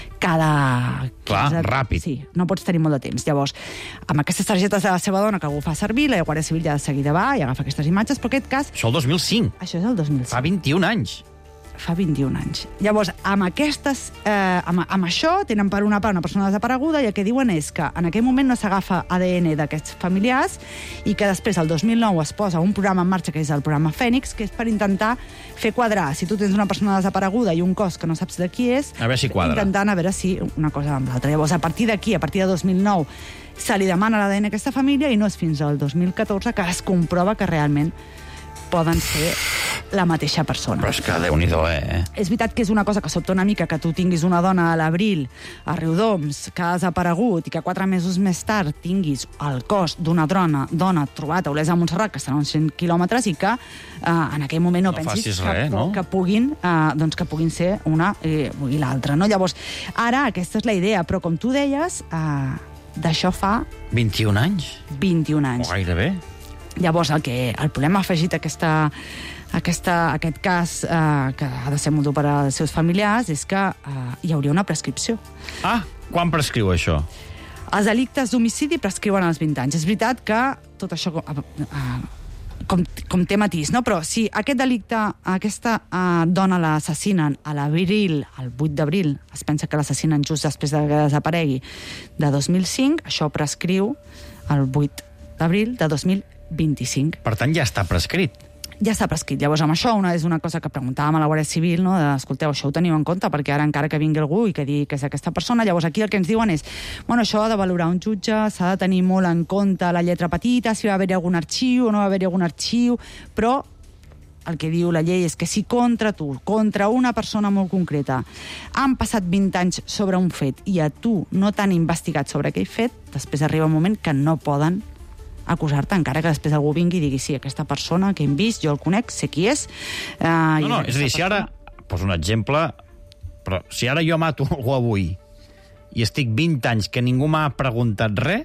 Speaker 3: cada...
Speaker 16: Clar,
Speaker 3: quinze...
Speaker 16: ràpid.
Speaker 3: Sí, no pots tenir molt de temps. Llavors, amb aquestes targetes de la seva dona que algú fa servir, la Guàrdia Civil ja de seguida va i agafa aquestes imatges, però en aquest cas...
Speaker 16: Això el dos mil cinc.
Speaker 3: Això és el dos mil cinc.
Speaker 16: Fa vint-i-un anys.
Speaker 3: Fa vint-i-un anys. Llavors, amb aquestes, eh, amb, amb això, tenen per una part una persona desapareguda, i el que diuen és que en aquell moment no s'agafa A D N d'aquests familiars i que després, el dos mil nou, es posa un programa en marxa, que és el programa Fènix, que és per intentar fer quadrar. Si tu tens una persona desapareguda i un cos que no saps de qui és,
Speaker 16: a veure si quadra.
Speaker 3: Intentant a veure si una cosa amb l'altra. Llavors, a partir d'aquí, a partir de dos mil nou, se li demana l'A D N a aquesta família, i no és fins al dos mil catorze que es comprova que realment poden ser la mateixa persona.
Speaker 16: Però és que Déu-n'hi-do, eh?
Speaker 3: És veritat que és una cosa que sobta una mica que tu tinguis una dona a l'abril a Riudoms que ha desaparegut i que quatre mesos més tard tinguis el cos d'una dona, dona trobat a Olesa de Montserrat, que estan a uns cent quilòmetres, i que eh, en aquell moment no,
Speaker 16: No
Speaker 3: pensis
Speaker 16: facis
Speaker 3: que,
Speaker 16: res, no?
Speaker 3: que, puguin, eh, doncs que puguin ser una i, i l'altra. No? Llavors, ara aquesta és la idea, però com tu deies, eh, d'això fa...
Speaker 16: vint-i-un anys?
Speaker 3: vint-i-un anys.
Speaker 16: O gairebé.
Speaker 3: Llavors, el, que, el problema afegit a, aquesta, a aquesta, a aquest cas, eh, que ha de ser molt dur per als seus familiars, és que eh, hi hauria una prescripció.
Speaker 16: Ah, quan prescriu això?
Speaker 3: Els delictes d'homicidi prescriuen als vint anys. És veritat que tot això eh, eh, com, com té matís, no? Però si aquest delicte, aquesta eh, dona l'assassinen a l'abril, el vuit d'abril, es pensa que l'assassinen just després de que desaparegui, de dos mil cinc, això prescriu el vuit d'abril de dos mil vint-i-cinc.
Speaker 16: Per tant, ja està prescrit.
Speaker 3: Ja està prescrit. Llavors, amb això, una és una cosa que preguntàvem a la Guàrdia Civil, no? De, escolteu, això ho teniu en compte, perquè ara encara que vingui algú i que digui que és aquesta persona, llavors aquí el que ens diuen és, bueno, això ha de valorar un jutge, s'ha de tenir molt en compte la lletra petita, si va haver-hi algun arxiu o no va haver-hi algun arxiu, però el que diu la llei és que si contra tu, contra una persona molt concreta, han passat vint anys sobre un fet i a tu no t'han investigat sobre aquell fet, després arriba un moment que no poden acusar-te, encara que després algú vingui i digui sí, aquesta persona que hem vist, jo el conec, sé qui és. Eh,
Speaker 16: no, no, és a dir, si ara, poso un exemple, però si ara jo mato algú avui i estic vint anys que ningú m'ha preguntat res,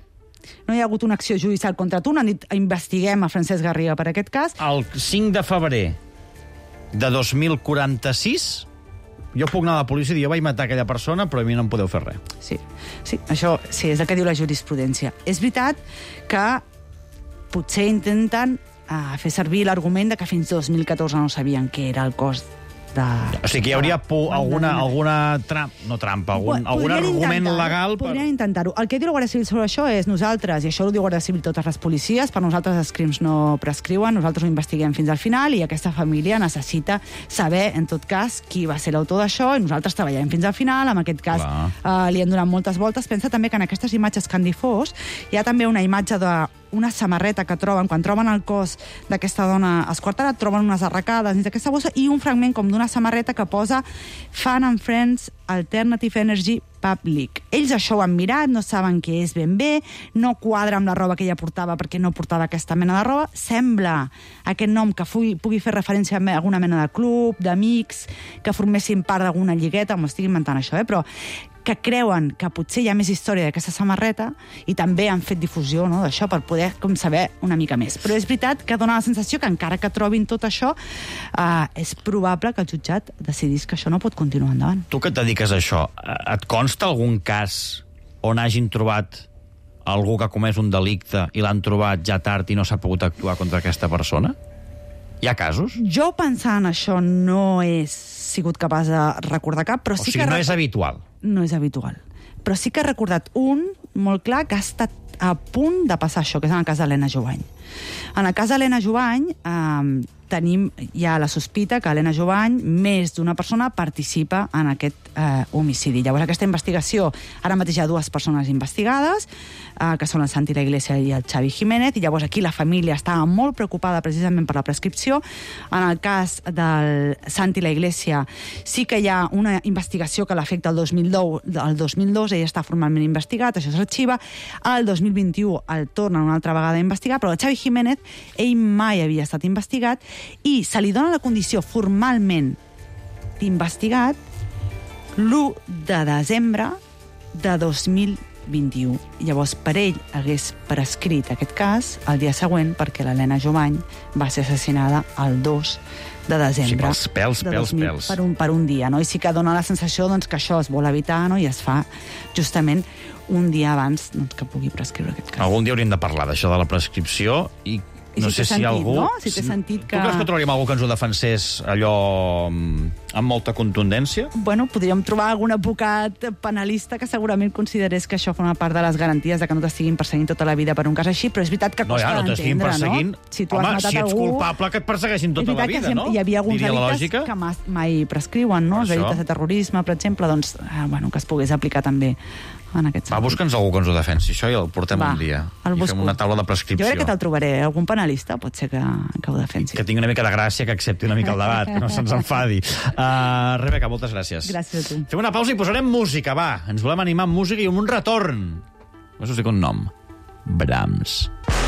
Speaker 3: no hi ha hagut una acció judicial contra tu, no han dit investiguem a Francesc Garriga per aquest cas.
Speaker 16: El cinc de febrer de dos mil quaranta-sis, jo puc anar a la policia i dir, jo vaig matar aquella persona, però a mi no em podeu fer res.
Speaker 3: Sí, sí, això sí, és el que diu la jurisprudència. És veritat que potser intenten uh, fer servir l'argument de que fins dos mil catorze no sabien què era el cos de...
Speaker 16: O sigui que hi hauria por, alguna, alguna tram... no trampa, algun, algun argument legal... Per...
Speaker 3: Podrien intentar-ho. El que diu la Guàrdia Civil sobre això és nosaltres, i això ho diu Guàrdia Civil totes les policies, per nosaltres els crims no prescriuen, nosaltres ho investiguem fins al final i aquesta família necessita saber, en tot cas, qui va ser l'autor d'això i nosaltres treballem fins al final, en aquest cas eh, li han donat moltes voltes. Pensa també que en aquestes imatges que han difós hi ha també una imatge de una samarreta que troben, quan troben el cos d'aquesta dona esquartada, troben unes arracades dins d'aquesta bossa i un fragment com d'una samarreta que posa Fun and Friends Alternative Energy Public. Ells això ho han mirat, no saben què és ben bé, no quadra amb la roba que ella portava perquè no portava aquesta mena de roba. Sembla aquest nom que pugui, pugui fer referència a alguna mena de club, d'amics, que formessin part d'alguna lligueta, m'ho estic inventant això, eh? Però que creuen que potser hi ha més història d'aquesta samarreta i també han fet difusió, no, d'això per poder com saber una mica més. Però és veritat que dona la sensació que encara que trobin tot això, eh, és probable que el jutjat decidís que això no pot continuar endavant.
Speaker 16: Tu que et dediques a això, et consta algun cas on hagin trobat algú que ha comès un delicte i l'han trobat ja tard i no s'ha pogut actuar contra aquesta persona? Hi ha casos?
Speaker 3: Jo pensant això no he sigut capaç de recordar cap, però
Speaker 16: o
Speaker 3: sí
Speaker 16: sigui,
Speaker 3: que...
Speaker 16: no és habitual.
Speaker 3: No és habitual. Però sí que he recordat un molt clar que ha estat a punt de passar això, que és en el cas d'Helena Jovany. En el cas d'Helena Jovany eh, tenim ja la sospita que Helena Jovany, més d'una persona, participa en aquest eh, homicidi. Llavors, aquesta investigació, ara mateix hi ha dues persones investigades, eh, que són el Santi La Iglesia i el Xavi Jiménez, i llavors aquí la família estava molt preocupada precisament per la prescripció. En el cas del Santi La Iglesia sí que hi ha una investigació que l'afecta el dos mil deu, el dos mil dos, ell està formalment investigat, això s'arxiva, el dos mil vint-i-u el tornen una altra vegada a investigar, però el Xavi Jiménez, ell mai havia estat investigat i se li dona la condició formalment d'investigat l'u de desembre de dos mil vint-i-u. Llavors, per ell hagués prescrit aquest cas el dia següent perquè l'Helena Jovany va ser assassinada el dos de desembre.
Speaker 16: Sí, pels, pels,
Speaker 3: de dos mil,
Speaker 16: pels.
Speaker 3: Per un, per un dia, no? I sí que dona la sensació doncs, que això es vol evitar, no? I es fa justament un dia abans doncs, que pugui prescriure aquest cas.
Speaker 16: Algun dia hauríem de parlar d'això de la prescripció i
Speaker 3: I
Speaker 16: no
Speaker 3: si
Speaker 16: sé
Speaker 3: té
Speaker 16: si
Speaker 3: sentit,
Speaker 16: algú...
Speaker 3: no? Si té sentit que...
Speaker 16: Tu creus que trobaríem algú que ens ho defensés allò amb molta contundència?
Speaker 3: Bueno, podríem trobar algun advocat penalista que segurament considerés que això forma part de les garanties de que no t'estiguin perseguint tota la vida per un cas així, però és veritat que
Speaker 16: No,
Speaker 3: costa
Speaker 16: ja, no t'estiguin
Speaker 3: d'entendre,
Speaker 16: perseguint.
Speaker 3: no? Si tu has
Speaker 16: Home,
Speaker 3: matat
Speaker 16: si ets
Speaker 3: algú...
Speaker 16: culpable, que et persegueixin tota la vida,
Speaker 3: sempre,
Speaker 16: no?
Speaker 3: Hi havia alguns
Speaker 16: Diria la
Speaker 3: delictes
Speaker 16: lògica.
Speaker 3: que mai, mai prescriuen, no? Els
Speaker 16: Això.
Speaker 3: delictes de terrorisme, per exemple, doncs, eh, bueno, que es pogués aplicar també en aquest sentit.
Speaker 16: Va, busca'ns algú que ens ho defensi, això, i el portem
Speaker 3: Va,
Speaker 16: un dia.
Speaker 3: el
Speaker 16: I
Speaker 3: busco.
Speaker 16: fem una taula de
Speaker 3: Jo
Speaker 16: prescripció.
Speaker 3: crec que te'l trobaré. Algun penalista pot ser que, que ho defensi.
Speaker 16: Que tingui una mica de gràcia, que accepti una mica el debat, que no se'ns enfadi. Uh, Rebeca, moltes gràcies.
Speaker 3: Gràcies a tu.
Speaker 16: Fem una pausa i posarem música, va. Ens volem animar amb música i amb un retorn. Us dic un nom. Brahms.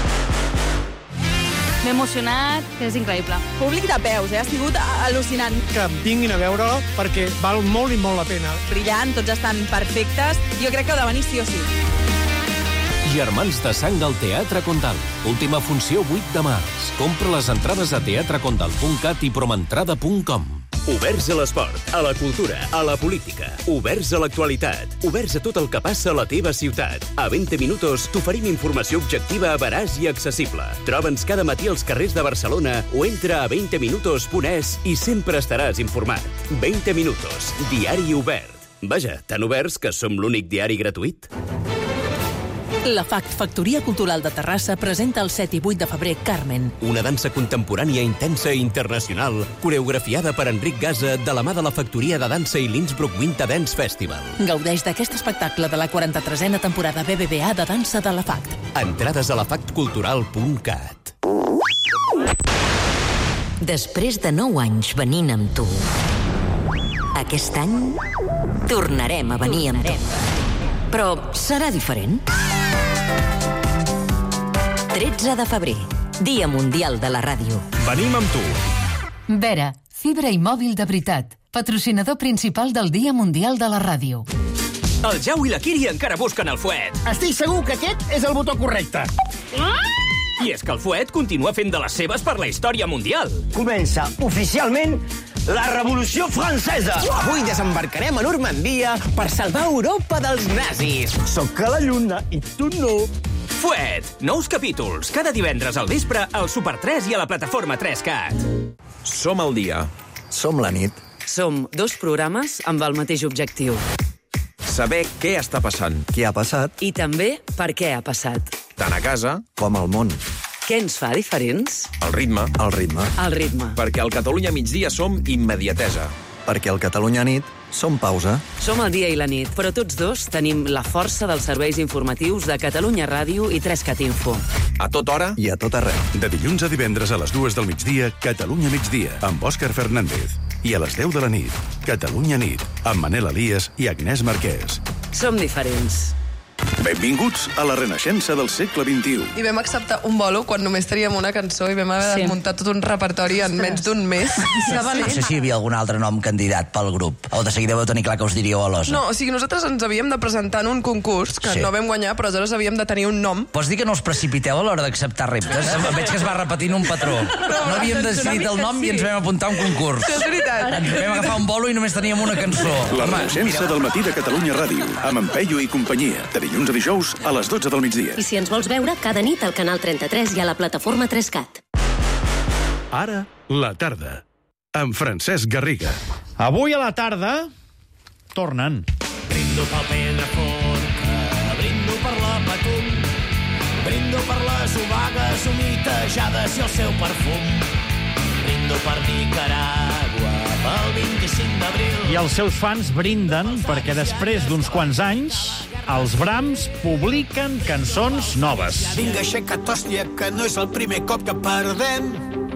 Speaker 4: M'he emocionat, és increïble. Públic de peus, eh? Ha sigut al·lucinant.
Speaker 5: Que vinguin a veure perquè val molt i molt la pena.
Speaker 4: Brillant, tots estan perfectes. Jo crec que heu de venir sí o sí.
Speaker 21: Germans de sang al Teatre Condal. Última funció vuit de març. Compra les entrades a teatre condal punt cat i promentrada punt com.
Speaker 20: Oberts a l'esport, a la cultura, a la política. Oberts a l'actualitat. Oberts a tot el que passa a la teva ciutat. A vint minuts t'oferim informació objectiva, veraç i accessible. Troba'ns cada matí als carrers de Barcelona o entra a vint minuts punt es i sempre estaràs informat. vint minuts, diari obert. Vaja, tan oberts que som l'únic diari gratuït.
Speaker 6: La F A C, Factoria Cultural de Terrassa, presenta el set i vuit de febrer Carmen.
Speaker 20: Una dansa contemporània intensa i internacional, coreografiada per Enric Gasa de la mà de la Factoria de Dansa i l'Innsbruck Winter Dance Festival.
Speaker 6: Gaudeix d'aquest espectacle de la quaranta-tresena temporada B B V A de dansa de la F A C.
Speaker 20: Entrades a la factcultural punt cat.
Speaker 1: Després de nou anys venint amb tu, aquest any tornarem a venir amb tu. Però serà diferent. tretze de febrer, Dia Mundial de la Ràdio.
Speaker 21: Venim amb tu.
Speaker 7: Vera, fibra i mòbil de veritat. Patrocinador principal del Dia Mundial de la Ràdio.
Speaker 2: El Jau i la Kiri encara busquen el fuet.
Speaker 7: Estic segur que aquest és el botó correcte.
Speaker 2: I és que el fuet continua fent de les seves per la història mundial.
Speaker 7: Comença oficialment la Revolució Francesa.
Speaker 2: Avui desembarcarem a Normandia per salvar Europa dels nazis.
Speaker 7: Soc a la lluna i tu no.
Speaker 2: Fuet, nous capítols, cada divendres al vespre al Super tres i a la plataforma tres cat.
Speaker 8: Som el dia.
Speaker 9: Som la nit.
Speaker 12: Som dos programes amb el mateix objectiu.
Speaker 8: Saber què està passant.
Speaker 9: Què ha passat?
Speaker 12: I també per què ha passat.
Speaker 8: Tant a casa
Speaker 9: com al món.
Speaker 12: Què ens fa diferents?
Speaker 8: El ritme.
Speaker 9: El ritme.
Speaker 12: El ritme.
Speaker 8: Perquè al Catalunya migdia som immediatesa.
Speaker 9: Perquè al Catalunya nit som pausa.
Speaker 12: Som el dia i la nit, però tots dos tenim la força dels serveis informatius de Catalunya Ràdio i tres cat Info.
Speaker 8: A tota hora
Speaker 9: i a tot arreu.
Speaker 22: De dilluns a divendres a les dues del migdia, Catalunya migdia, amb Òscar Fernández. I a les deu de la nit, Catalunya nit, amb Manel Elias i Agnès Marquès.
Speaker 12: Som diferents.
Speaker 22: Benvinguts a la renaixença del segle vint-i-u.
Speaker 13: I vam acceptar un bolo quan només teníem una cançó i vam haver de muntar tot un repertori en menys d'un mes.
Speaker 9: No sé si hi havia algun altre nom candidat pel grup. O de seguida vau tenir clar que us diríeu a l'Osa.
Speaker 13: No, o sigui, nosaltres ens havíem de presentar en un concurs, que
Speaker 9: Sí.
Speaker 13: no vam guanyar, però aleshores havíem de tenir un nom.
Speaker 9: Pots dir que no us precipiteu a l'hora d'acceptar reptes? Veig que es va repetint un patró. No havíem decidit el nom i ens vam apuntar a un concurs.
Speaker 13: Sí, és veritat.
Speaker 9: Ens vam agafar un bolo i només teníem una cançó.
Speaker 22: La renaixença del matí de Catalunya Ràdio, amb en Peyu i companyia, de dilluns a dijous a les dotze del migdia.
Speaker 27: I si ens vols veure, cada nit al canal trenta-tres i a la plataforma tres cat.
Speaker 22: Ara, la tarda, amb Francesc Garriga.
Speaker 16: Avui a la tarda tornen.
Speaker 28: Brindo pel Pedraforca, brindo per la Patum, brindo per les obagues humitejades i el seu perfum, brindo per Nicaragua pel vint-i-cinc d'abril.
Speaker 16: I els seus fans brinden perquè després d'uns quants anys els Brahms publiquen cançons noves.
Speaker 28: Vinga, aixeca't, hòstia, que no és el primer cop que perdem.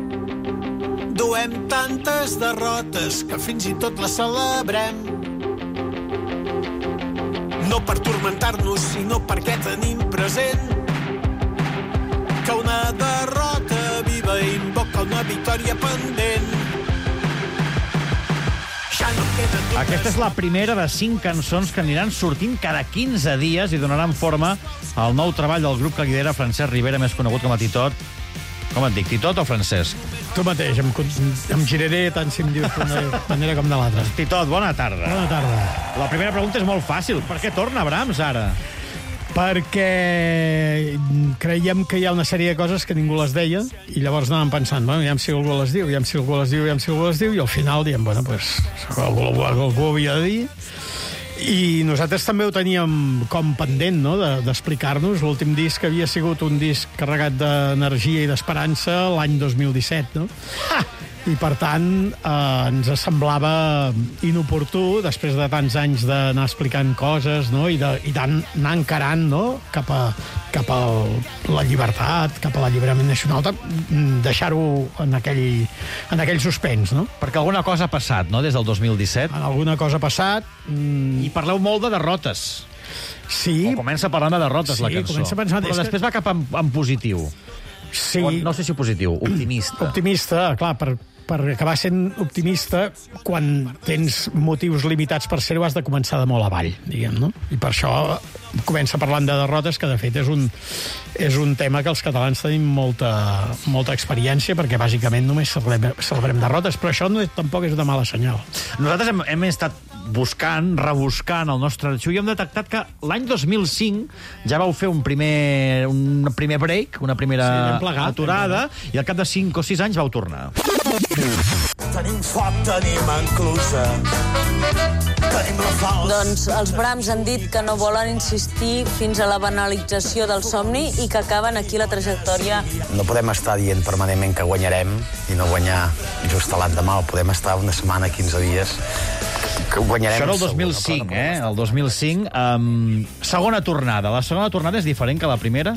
Speaker 28: Duem tantes derrotes que fins i tot les celebrem. No per turmentar-nos, sinó perquè tenim present que una derrota viva invoca una victòria pendent. Ja no queda dubtes.
Speaker 16: Aquesta és la primera de cinc cançons que aniran sortint cada quinze dies i donaran forma al nou treball del grup que lidera Francesc Rivera, més conegut com a Titot. Com et dic, Titot o Francesc?
Speaker 5: Tu mateix, em, em giraré tant si em dius d'una manera com de l'altra.
Speaker 16: Titot, bona tarda.
Speaker 5: Bona tarda.
Speaker 16: La primera pregunta és molt fàcil. Per què torna Brahms ara?
Speaker 5: Perquè creiem que hi ha una sèrie de coses que ningú les deia i llavors anàvem pensant, bueno, ja si algú les diu, ja si algú les diu, ja si algú les diu, i al final diem, bueno, pues, algú, algú, algú ho havia de dir. I nosaltres també ho teníem com pendent, no?, de, d'explicar-nos. L'últim disc havia sigut un disc carregat d'energia i d'esperança l'any dos mil disset, no? Ah! I, per tant, eh, ens semblava inoportú, després de tants anys d'anar explicant coses, no?, i d'anar encarant, no?, cap a, cap a la llibertat, cap a l'alliberament nacional, deixar-ho en aquell, en aquell suspens, no?
Speaker 16: Perquè alguna cosa ha passat, no?, des del dos mil disset.
Speaker 5: Alguna cosa ha passat.
Speaker 16: Mm... I parleu molt de derrotes.
Speaker 5: Sí.
Speaker 16: O comença parlant de derrotes,
Speaker 5: sí,
Speaker 16: la cançó.
Speaker 5: Comença pensant...
Speaker 16: Però després va cap en, en positiu.
Speaker 5: Sí.
Speaker 16: O, no sé si positiu, optimista.
Speaker 5: Optimista, clar, per, per acabar sent optimista, quan tens motius limitats per ser-ho, has de començar de molt avall, diguem, no? I per això comença parlant de derrotes, que de fet és un, és un tema que els catalans tenim molta, molta experiència, perquè bàsicament només celebrem, celebrem derrotes, però això no, tampoc és una mala senyal.
Speaker 16: Nosaltres hem, hem estat buscant, rebuscant el nostre arxiu i hem detectat que l'any dos mil cinc ja vau fer un primer, un primer break, una primera
Speaker 5: sí, plegat,
Speaker 16: aturada, i al cap de cinc o sis anys vau tornar.
Speaker 28: Tenim foc, tenim enclusa, tenim la falsa...
Speaker 29: Doncs els Brahms han dit que no volen insistir fins a la banalització del somni i que acaben aquí la trajectòria.
Speaker 30: No podem estar dient permanentment que guanyarem i no guanyar just a l'endemà. Podem estar una setmana, quinze dies, que guanyarem...
Speaker 16: Això era el dos mil cinc, eh? El dos mil cinc. Um, segona tornada. La segona tornada és diferent que la primera?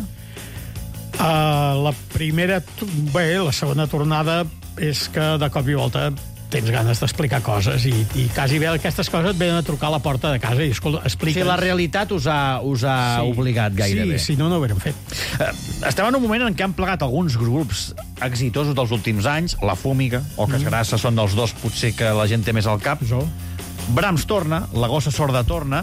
Speaker 5: Uh, la primera... Bé, la segona tornada és que de cop i volta tens ganes d'explicar coses i, i quasi bé aquestes coses et venen a trucar a la porta de casa i escolta, explica'ns.
Speaker 16: O sigui, la realitat us ha, us ha sí, obligat gairebé.
Speaker 5: Sí, si no, no ho haurem fet.
Speaker 16: Uh, estem en un moment en què han plegat alguns grups exitosos dels últims anys, La Fúmiga o Casgrassa, mm. són dels dos potser que la gent té més al cap.
Speaker 5: So.
Speaker 16: Brahms torna, La Gossa Sorda torna.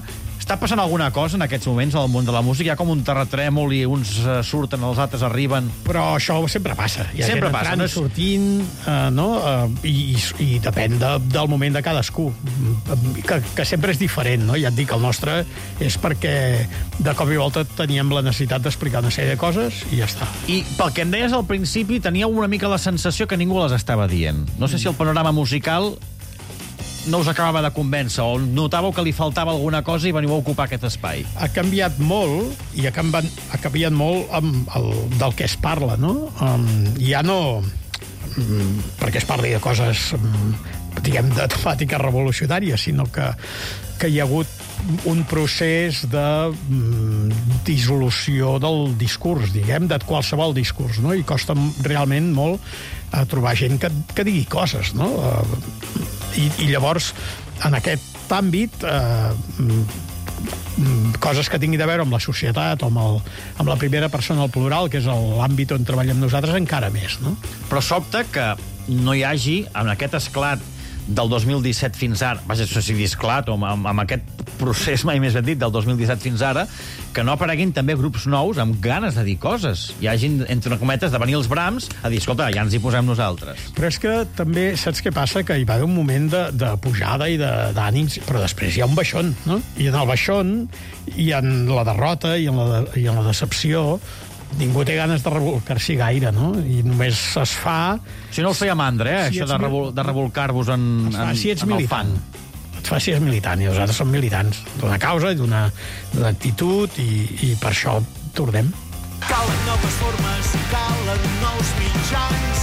Speaker 16: Està passant alguna cosa en aquests moments al món de la música? Hi ha com un terratrèmol i uns uh, surten, els altres arriben...
Speaker 5: Però això sempre passa. Hi ha
Speaker 16: sempre
Speaker 5: gent
Speaker 16: passa,
Speaker 5: entrant
Speaker 16: no
Speaker 5: i sortint, uh, no? Uh, i, i, i depèn de, del moment de cadascú, que, que sempre és diferent, no? Ja et dic, el nostre és perquè de cop i volta teníem la necessitat d'explicar una sèrie de coses i ja està.
Speaker 16: I pel que em deies al principi, teníeu una mica la sensació que ningú les estava dient. No sé si el panorama musical no us acabava de convèncer, o notàveu que li faltava alguna cosa i veniu a ocupar aquest espai?
Speaker 5: Ha canviat molt, i ha canviat, ha canviat molt amb el, del que es parla, no? Um, ja no... Um, perquè es parli de coses, um, diguem, de temàtica revolucionària, sinó que, que hi ha hagut un procés de um, dissolució del discurs, diguem, de qualsevol discurs, no? I costa realment molt a trobar gent que, que digui coses, no? Uh, I, i llavors, en aquest àmbit, eh, coses que tinguin a veure amb la societat o amb, el, amb la primera persona al plural, que és l'àmbit on treballem nosaltres, encara més, no?
Speaker 16: Però sobta que no hi hagi, en aquest esclat del dos mil disset fins ara, vaja, no sé si esclat, o amb, amb aquest procés mai més ben dit del dos mil disset fins ara, que no apareguin també grups nous amb ganes de dir coses. Hi hagin, entre cometes, de venir els Brams a dir, escolta, ja ens hi posem nosaltres.
Speaker 5: Però és que també, saps què passa? Que hi va haver un moment de, de pujada i d'ànims, però després hi ha un baixón, no? I en el baixón, i en la derrota, i en la, i en la decepció, ningú té ganes de revolcar-s'hi gaire, no? I només es fa...
Speaker 16: Si no us feia mandra, eh, si això de, revol de revolcar-vos en, en,
Speaker 5: si ets
Speaker 16: en el
Speaker 5: militant.
Speaker 16: fang.
Speaker 5: Et fa si ets militant, i nosaltres som militants d'una causa i d'una actitud, i, i per això tornem.
Speaker 28: Calen noves formes, calen nous mitjans,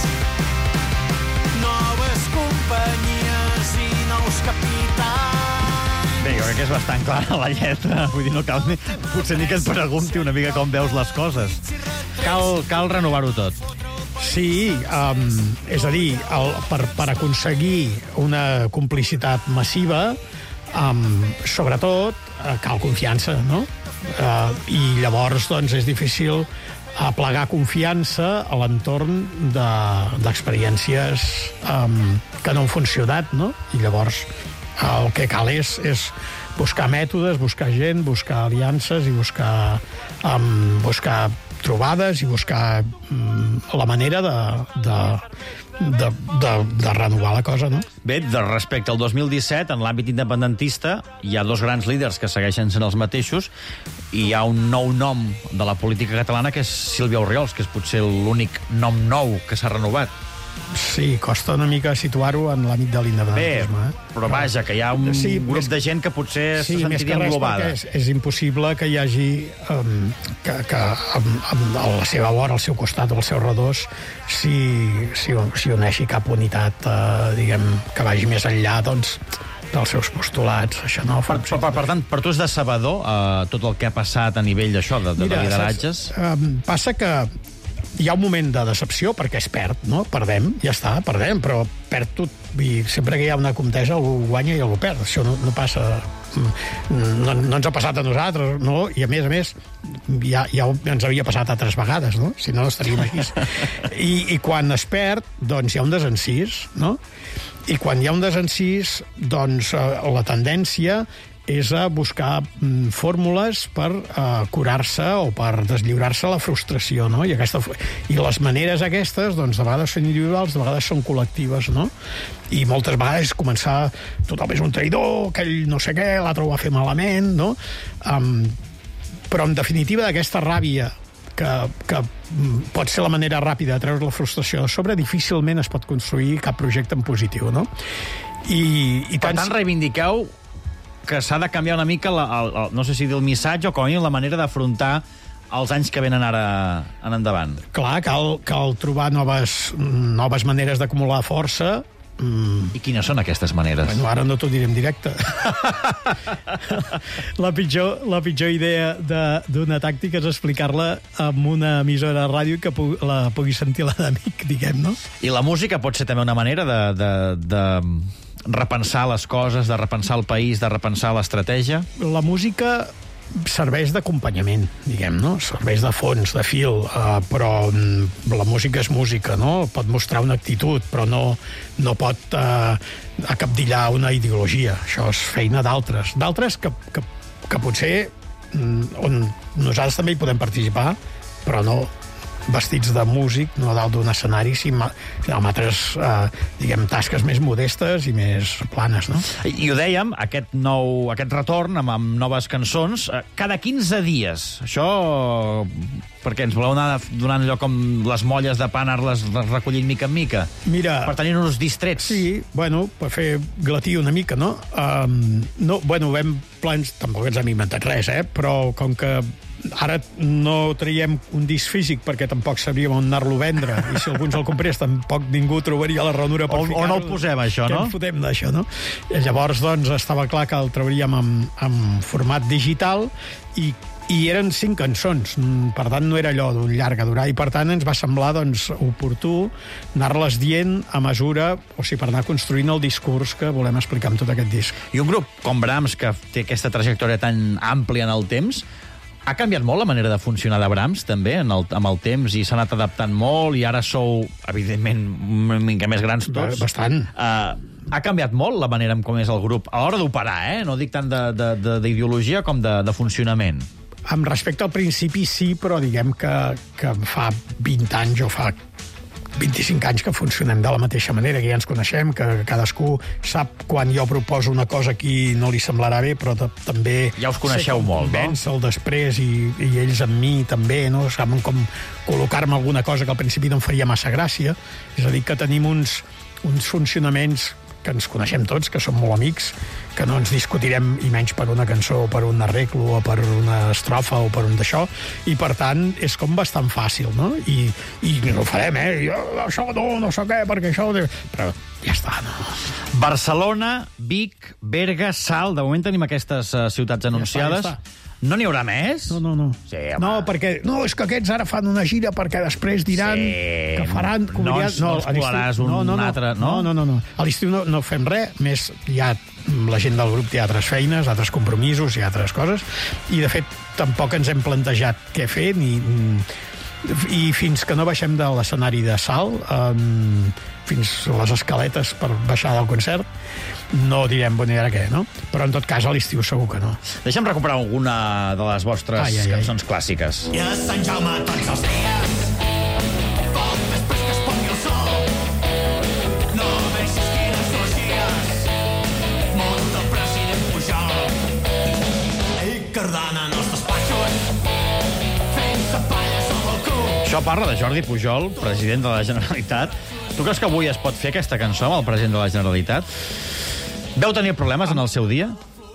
Speaker 28: noves companyies i nous capitans.
Speaker 16: Bé, jo crec que és bastant clara la lletra. Vull dir, no cal ni, potser ni que et pregunti una mica com veus les coses. Cal, cal renovar-ho tot.
Speaker 5: Sí, um, és a dir, el, per, per aconseguir una complicitat massiva, um, sobretot, uh, cal confiança, no? Uh, I llavors, doncs, és difícil aplegar confiança a l'entorn d'experiències de, um, que no han funcionat, no? I llavors el que cal és, és buscar mètodes, buscar gent, buscar aliances i buscar, um, buscar trobades i buscar um, la manera de, de, de, de, de renovar la cosa, no?
Speaker 16: Bé, de respecte al dos mil disset, en l'àmbit independentista, hi ha dos grans líders que segueixen sent els mateixos i hi ha un nou nom de la política catalana que és Sílvia Orriols, que és potser l'únic nom nou que s'ha renovat.
Speaker 5: Sí, costa una mica situar-ho en l'àmbit de l'independentisme.
Speaker 16: Bé, però vaja, que hi ha un sí, grup més, de gent que potser sí, se sentiria englobada.
Speaker 5: És, és impossible que hi hagi um, que, que amb, amb la seva vora, al seu costat o al seu redós si, si, si uneixi cap unitat, uh, diguem, que vagi més enllà, doncs, dels seus postulats. Això no
Speaker 16: per, per, per, per tant, per tu és decebedor uh, tot el que ha passat a nivell d'això, de, de, Mira, de lideratges?
Speaker 5: Saps, um, passa que hi ha un moment de decepció perquè es perd, no? Perdem, ja està, perdem, però perd tot. I sempre que hi ha una contesa, algú guanya i algú perd. Això no, no passa... No, no ens ha passat a nosaltres, no? I a més a més, ja, ja ens havia passat altres vegades, no? Si no, estaríem aquí. I, I quan es perd, doncs hi ha un desencís, no? I quan hi ha un desencís, doncs la tendència és a buscar mm, fórmules per uh, curar-se o per deslliurar-se la frustració, no? I, aquesta, I les maneres aquestes, doncs, de vegades són individuals, de vegades són col·lectives, no? I moltes vegades començar tothom és un traïdor, aquell no sé què, l'altre ho va fer malament, no? Um, però, en definitiva, d'aquesta ràbia que, que pot ser la manera ràpida de treure la frustració de sobre, difícilment es pot construir cap projecte en positiu, no? I, i
Speaker 16: per tant, reivindiqueu que s'ha de canviar una mica, la, el, el, no sé si dir el missatge o com a mínim la manera d'afrontar els anys que venen ara en endavant.
Speaker 5: Clar, cal, cal trobar noves, noves maneres d'acumular força.
Speaker 16: Mm. I quines són aquestes maneres?
Speaker 5: Bueno, ara no t'ho diré en directe. la, pitjor, la pitjor idea d'una tàctica és explicar-la amb una emissora de ràdio que pu la pugui sentir l'enemic, diguem, no?
Speaker 16: I la música pot ser també una manera de... de, de... repensar les coses, de repensar el país, de repensar l'estratègia?
Speaker 5: La música serveix d'acompanyament, diguem, no? Serveix de fons, de fil, uh, però la música és música, no? Pot mostrar una actitud, però no, no pot uh, acapdillar una ideologia. Això és feina d'altres. D'altres que, que, que potser on nosaltres també hi podem participar, però no vestits de músic, no dalt d'un escenari, sinó amb altres, eh, diguem, tasques més modestes i més planes, no?
Speaker 16: I ho dèiem, aquest nou, aquest retorn amb, amb noves cançons, eh, cada quinze dies. Això, perquè ens voleu anar donant allò com les molles de pa, anar-les recollint mica en mica?
Speaker 5: Mira...
Speaker 16: Per tenir-nos distrets.
Speaker 5: Sí, bueno, per fer glatir una mica, no? Um, no, bueno, vam plans... Tampoc ens hem inventat res, eh? Però com que ara no traiem un disc físic perquè tampoc sabríem on anar-lo a vendre, i si algú ens el comprés tampoc ningú trobaria la ranura per
Speaker 16: on,
Speaker 5: ficar-lo.
Speaker 16: on el posem, això,
Speaker 5: Què
Speaker 16: no?
Speaker 5: en fotem d'això, no? I llavors, doncs, estava clar que el trauríem en, en format digital i i eren cinc cançons, per tant no era allò d'un llarga durada, i per tant ens va semblar doncs, oportú anar-les dient a mesura, o sigui, per anar construint el discurs que volem explicar amb tot aquest disc.
Speaker 16: I un grup com Brahms, que té aquesta trajectòria tan àmplia en el temps, ha canviat molt la manera de funcionar de Brahms, també, en el, amb el temps, i s'ha anat adaptant molt, i ara sou, evidentment, una mica més grans tots.
Speaker 5: Bastant.
Speaker 16: Uh, ha canviat molt la manera en com és el grup, a l'hora d'operar, eh? No dic tant d'ideologia com de, de funcionament.
Speaker 5: Amb respecte al principi, sí, però diguem que, que fa vint anys o fa vint-i-cinc anys que funcionem de la mateixa manera, que ja ens coneixem, que cadascú sap quan jo proposo una cosa qui no li semblarà bé, però també...
Speaker 16: Ja us coneixeu molt, no?
Speaker 5: Vèncer-el després, i, i ells amb mi també, no? Saben com col·locar-me alguna cosa que al principi no em faria massa gràcia. És a dir, que tenim uns, uns funcionaments que ens coneixem tots, que som molt amics, que no ens discutirem, i menys per una cançó, o per un arreglo, o per una estrofa, o per un d'això, i per tant és com bastant fàcil, no? I, i no ho farem, eh? I, això no, no sé què, perquè això... Però ja està, no?
Speaker 16: Barcelona, Vic, Berga, Salt, de moment tenim aquestes uh, ciutats anunciades. Ja està, ja està. No n'hi haurà més?
Speaker 5: No, no, no.
Speaker 16: Sí,
Speaker 5: no, perquè... No, és que aquests ara fan una gira perquè després diran
Speaker 16: sí,
Speaker 5: que faran...
Speaker 16: No ens, no, no ens colaràs un
Speaker 5: no, no, no,
Speaker 16: altre, no?
Speaker 5: No, no, no. no. A l'estiu no, no fem res, més hi ha la gent del grup té altres feines, altres compromisos i altres coses, i de fet tampoc ens hem plantejat què fer, ni... i fins que no baixem de l'escenari de Salt, um, fins a les escaletes per baixar del concert, no direm bon dia ara què, no? Però en tot cas a l'estiu segur que no.
Speaker 16: Deixa'm recuperar alguna de les vostres ai, ai, ai. cançons clàssiques.
Speaker 28: I a Sant Jaume tots els dies, poc després que es pongui el sol, no deixis quines orgies, munta el president Pujol, i Cardana en els despatxos, fent-se palles al balcó.
Speaker 16: Això parla de Jordi Pujol, president de la Generalitat. Tu creus que avui es pot fer aquesta cançó amb el president de la Generalitat? Veu tenir problemes en el seu dia?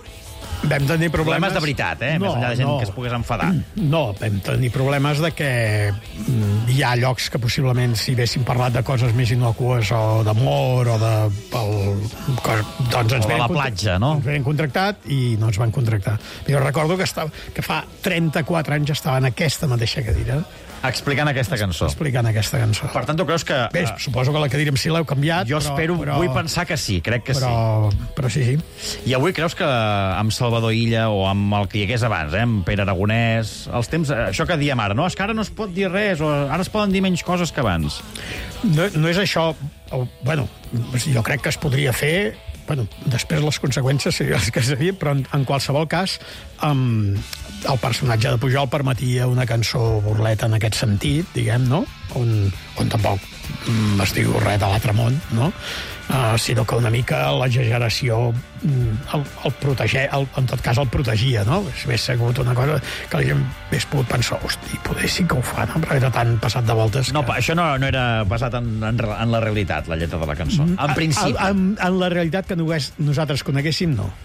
Speaker 5: Vam tenir problemes...
Speaker 16: Problemes de veritat, eh? No, més enllà de gent
Speaker 5: no.
Speaker 16: que es pogués enfadar.
Speaker 5: No, vam tenir problemes de que hi ha llocs que possiblement si haguéssim parlat de coses més inocues o d'amor o de... Pel, doncs ens
Speaker 16: o de la platja, no?
Speaker 5: Ens vam contractat i no ens van contractar. Jo recordo que, estava, que fa trenta-quatre anys estava en aquesta mateixa cadira.
Speaker 16: Explicant aquesta cançó.
Speaker 5: Explicant aquesta cançó.
Speaker 16: Per tant, tu creus que...
Speaker 5: Bé, suposo que la cadira en si l'heu canviat,
Speaker 16: jo
Speaker 5: però...
Speaker 16: espero,
Speaker 5: però...
Speaker 16: vull pensar que sí, crec que
Speaker 5: però,
Speaker 16: sí.
Speaker 5: Però sí, sí.
Speaker 16: I avui creus que amb Salvador Illa o amb el que hi hagués abans, eh, amb Pere Aragonès, els temps... Això que diem ara, no? És que ara no es pot dir res, o ara es poden dir menys coses que abans.
Speaker 5: No, no és això... O, bueno, jo crec que es podria fer... Bueno, després les conseqüències serien les que serien, però en, en qualsevol cas um, el personatge de Pujol permetia una cançó burleta en aquest sentit, diguem, no? On, on tampoc um, es diu res de l'altre món, no? Uh, sinó que una mica l'exageració um, el, el protegia, el, en tot cas el protegia, no? Hauria sigut una cosa que la gent hauria pogut pensar, hosti, poder sí que ho fa, no? Però era tan passat de voltes que...
Speaker 16: No, això no, no era basat en, en, en la realitat, la lletra de la cançó. En principi.
Speaker 5: En, en la realitat que nosaltres coneguéssim, no.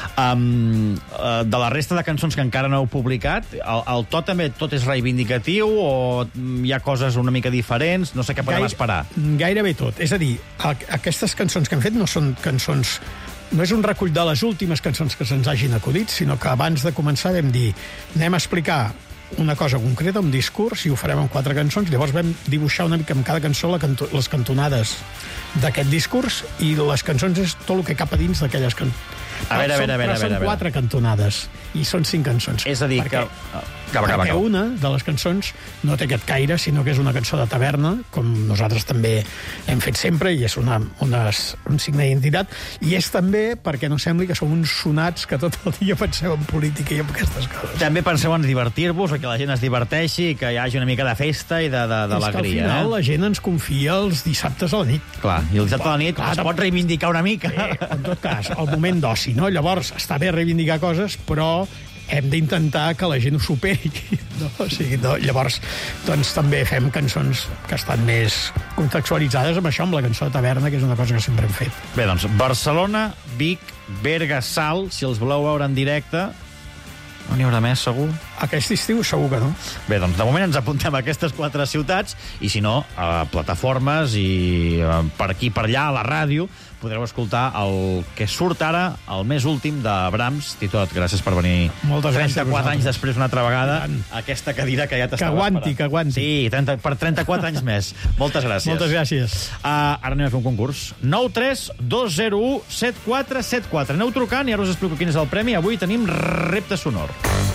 Speaker 16: Um, de la resta de cançons que encara no heu publicat, el, el to també tot és reivindicatiu o hi ha coses una mica diferents? No sé què podem Gaire, esperar.
Speaker 5: Gairebé tot. És a dir, aquestes cançons que hem fet no són cançons... No és un recull de les últimes cançons que se'ns hagin acudit, sinó que abans de començar vam dir anem a explicar una cosa concreta, un discurs, i ho farem amb quatre cançons. Llavors vam dibuixar una mica amb cada cançó la canto les cantonades d'aquest discurs, i les cançons és tot el que cap a dins d'aquelles cançons.
Speaker 16: A veure, a veure, a veure.
Speaker 5: Però són quatre cantonades, i són cinc cançons.
Speaker 16: És a dir,
Speaker 5: perquè...
Speaker 16: que Acaba, acaba,
Speaker 5: perquè
Speaker 16: acaba.
Speaker 5: una de les cançons no té aquest caire, sinó que és una cançó de taverna, com nosaltres també hem fet sempre, i és una, una, un signe d'identitat, i és també perquè no sembli que som uns sonats que tot el dia penseu en política i en aquestes coses.
Speaker 16: També penseu en divertir-vos, que la gent es diverteixi, que hi hagi una mica de festa i d'alegria.
Speaker 5: És que al final
Speaker 16: eh?
Speaker 5: la gent ens confia els dissabtes a la nit.
Speaker 16: Clar, i el dissabte a la nit clar, es pot reivindicar una mica.
Speaker 5: Eh, en tot cas, el moment d'oci, no? Llavors, està bé reivindicar coses, però hem d'intentar que la gent ho superi. No? O sigui, no? Llavors, doncs, també fem cançons que estan més contextualitzades amb això, amb la cançó de taverna, que és una cosa que sempre hem fet.
Speaker 16: Bé, doncs, Barcelona, Vic, Berga, Salt, si els voleu veure en directe, no n'hi haurà més, segur?
Speaker 5: Aquest estiu segur que no.
Speaker 16: Bé, doncs, de moment ens apuntem a aquestes quatre ciutats, i si no, a plataformes i per aquí, per allà, a la ràdio, podreu escoltar el que surt ara, el més últim de Brahms. Titot, gràcies per venir.
Speaker 5: Moltes gràcies.
Speaker 16: trenta-quatre anys després, una altra vegada, a aquesta cadira que ja t'estava
Speaker 5: esperant. Que aguanti,
Speaker 16: esperant.
Speaker 5: que aguanti.
Speaker 16: Sí, trenta, per trenta-quatre anys més. Moltes gràcies.
Speaker 5: Moltes gràcies.
Speaker 16: Uh, ara anem a fer un concurs. nou tres dos zero u set quatre set quatre. Aneu trucant i ara us explico quin és el premi. Avui tenim repte sonor.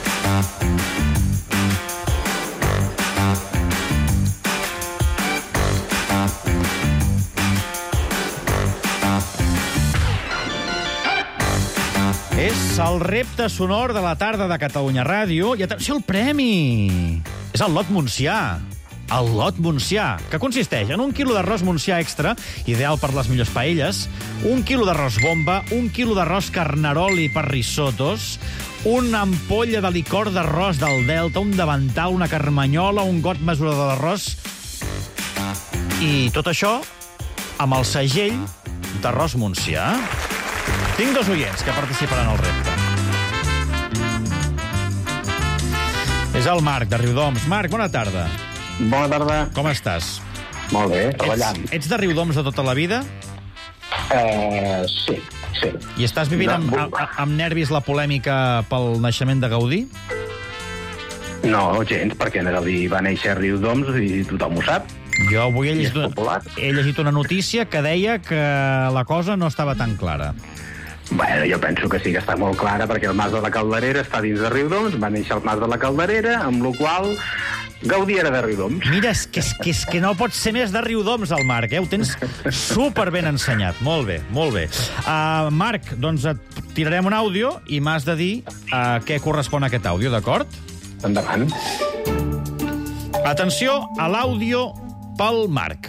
Speaker 16: És el repte sonor de la tarda de Catalunya Ràdio. I atenció al premi! És el lot Montsià. El lot Montsià, que consisteix en un quilo d'arròs Montsià extra, ideal per les millors paelles, un quilo d'arròs bomba, un quilo d'arròs carnaroli per risottos, una ampolla de licor d'arròs del Delta, un davantal, una carmanyola, un got mesurador d'arròs, i tot això amb el segell d'arròs Montsià. Tinc dos oients que participaran al repte. És el Marc, de Riudoms. Marc, bona tarda.
Speaker 11: Bona tarda.
Speaker 16: Com estàs?
Speaker 11: Molt bé, treballant.
Speaker 16: Ets, ets de Riudoms de tota la vida?
Speaker 11: Uh, sí, sí.
Speaker 16: I estàs vivint amb, amb, amb nervis la polèmica pel naixement de Gaudí?
Speaker 11: No, gens, perquè Gaudí va néixer a Riudoms i tothom ho sap.
Speaker 16: Jo avui he llegit, una, he llegit una notícia que deia que la cosa no estava tan clara.
Speaker 11: Bueno, jo penso que sí que està molt clara, perquè el Mas de la Calderera està dins de Riudoms, va néixer el Mas de la Calderera, amb la qual Gaudí era de Riudoms.
Speaker 16: Mira, és que, és, que, és que no pot ser més de Riudoms, el Marc, eh? Ho tens super ben ensenyat. Molt bé, molt bé. Uh, Marc, doncs et tirarem un àudio i m'has de dir a uh, què correspon aquest àudio, d'acord?
Speaker 11: Endavant.
Speaker 16: Atenció a l'àudio pel Marc.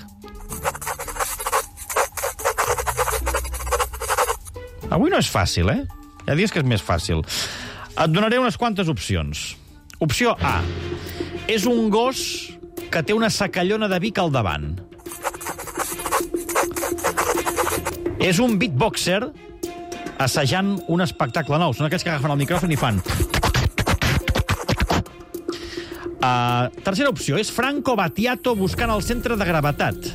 Speaker 16: Avui no és fàcil, eh? Hi ha dies que és més fàcil. Et donaré unes quantes opcions. Opció A. És un gos que té una sacallona de Vic al davant. És un beatboxer assajant un espectacle nou. Són aquells que agafen el micròfon i fan... Uh, tercera opció. És Franco Battiato buscant el centre de gravetat.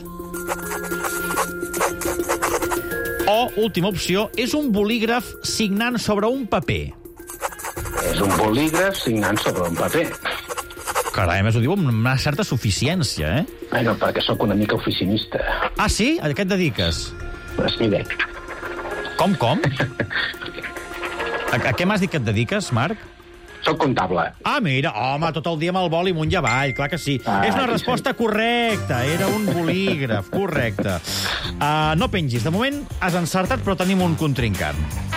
Speaker 16: O, última opció, és un bolígraf signant sobre un paper.
Speaker 11: És un bolígraf signant sobre un paper.
Speaker 16: Carai, a més ho diu amb una certa suficiència, eh?
Speaker 11: Bueno, perquè sóc una mica oficinista.
Speaker 16: Ah, sí? A què et dediques?
Speaker 11: Esmidec.
Speaker 16: Com, com? A, a què m'has dit que et dediques, Marc?
Speaker 11: Soc comptable.
Speaker 16: Ah, mira, home, tot el dia amb el boli amunt i avall, clar que sí.
Speaker 11: Ah,
Speaker 16: és una
Speaker 11: sí,
Speaker 16: resposta
Speaker 11: sí.
Speaker 16: correcta, era un bolígraf, correcte. Uh, no pengis, de moment has encertat, però tenim un contrincant.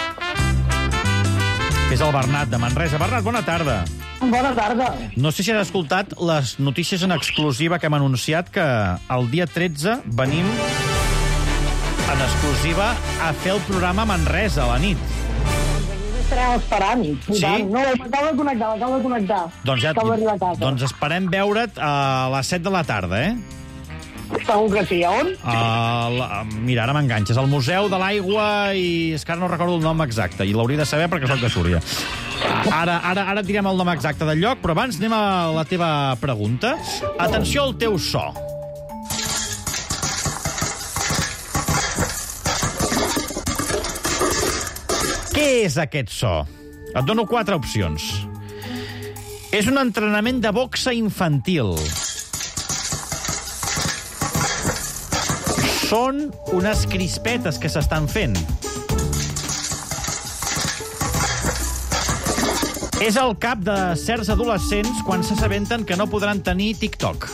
Speaker 16: És el Bernat, de Manresa. Bernat, bona tarda.
Speaker 14: Bona tarda.
Speaker 16: No sé si has escoltat les notícies en exclusiva que hem anunciat que el dia tretze venim en exclusiva a fer el programa a Manresa, a la nit.
Speaker 14: Estarem esperant.
Speaker 16: Sí?
Speaker 14: No, acabo de connectar, acabo de connectar.
Speaker 16: Doncs, ja,
Speaker 14: acabo d'arribar a casa.
Speaker 16: doncs esperem veure't a les set de la tarda, eh?
Speaker 14: Segur que sí. A on?
Speaker 16: Uh, la, mira, ara m'enganxes. Al Museu de l'Aigua i... És que ara no recordo el nom exacte, i l'hauria de saber perquè soc de Súria. Ara, ara, ara et direm el nom exacte del lloc, però abans anem a la teva pregunta. Atenció al teu so. Què és aquest so? Et dono quatre opcions. És un entrenament de boxa infantil. Són unes crispetes que s'estan fent. És el cap de certs adolescents quan s'assabenten que no podran tenir TikTok.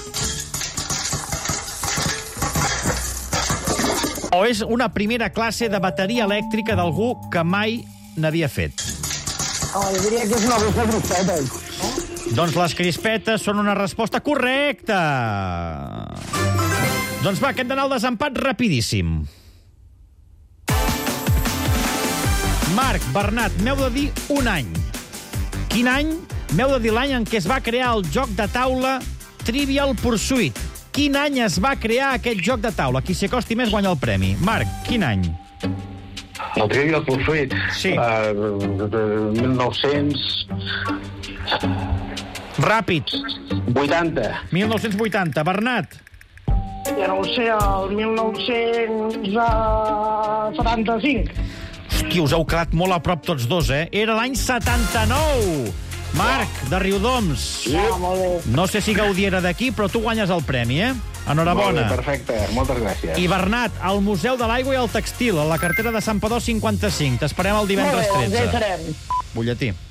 Speaker 16: O és una primera classe de bateria elèctrica d'algú que mai n'havia fet.
Speaker 14: Oh, jo diria que és una bossa grosseta.
Speaker 16: Doncs les crispetes són una resposta correcta. Doncs va, que hem d'anar al desempat rapidíssim. Marc, Bernat, m'heu de dir un any. Quin any? M'heu de dir l'any en què es va crear el joc de taula Trivial Pursuit. Quin any es va crear aquest joc de taula? Qui s'hi acosti més guanya el premi. Marc, quin any?
Speaker 11: El Trivial Pursuit?
Speaker 16: Sí.
Speaker 11: Uh, mil nou-cents...
Speaker 16: Ràpid.
Speaker 11: vuitanta.
Speaker 16: mil nou-cents vuitanta. Bernat?
Speaker 14: Ja no ho sé, el mil nou-cents setanta-cinc.
Speaker 16: Hosti, us heu quedat molt a prop tots dos, eh? Era l'any setanta-nou. Marc, de Riudoms.
Speaker 14: Sí. Ah, molt bé.
Speaker 16: No sé si Gaudí era d'aquí, però tu guanyes el premi, eh? Enhorabona.
Speaker 11: Molt bé, perfecte. Moltes gràcies.
Speaker 16: I Bernat, al Museu de l'Aigua i el Textil, a la cartera de Sant Padó cinquanta-cinc. T'esperem el divendres
Speaker 14: Molt bé,
Speaker 16: tretze.
Speaker 14: ja hi serem.
Speaker 16: Butlletí.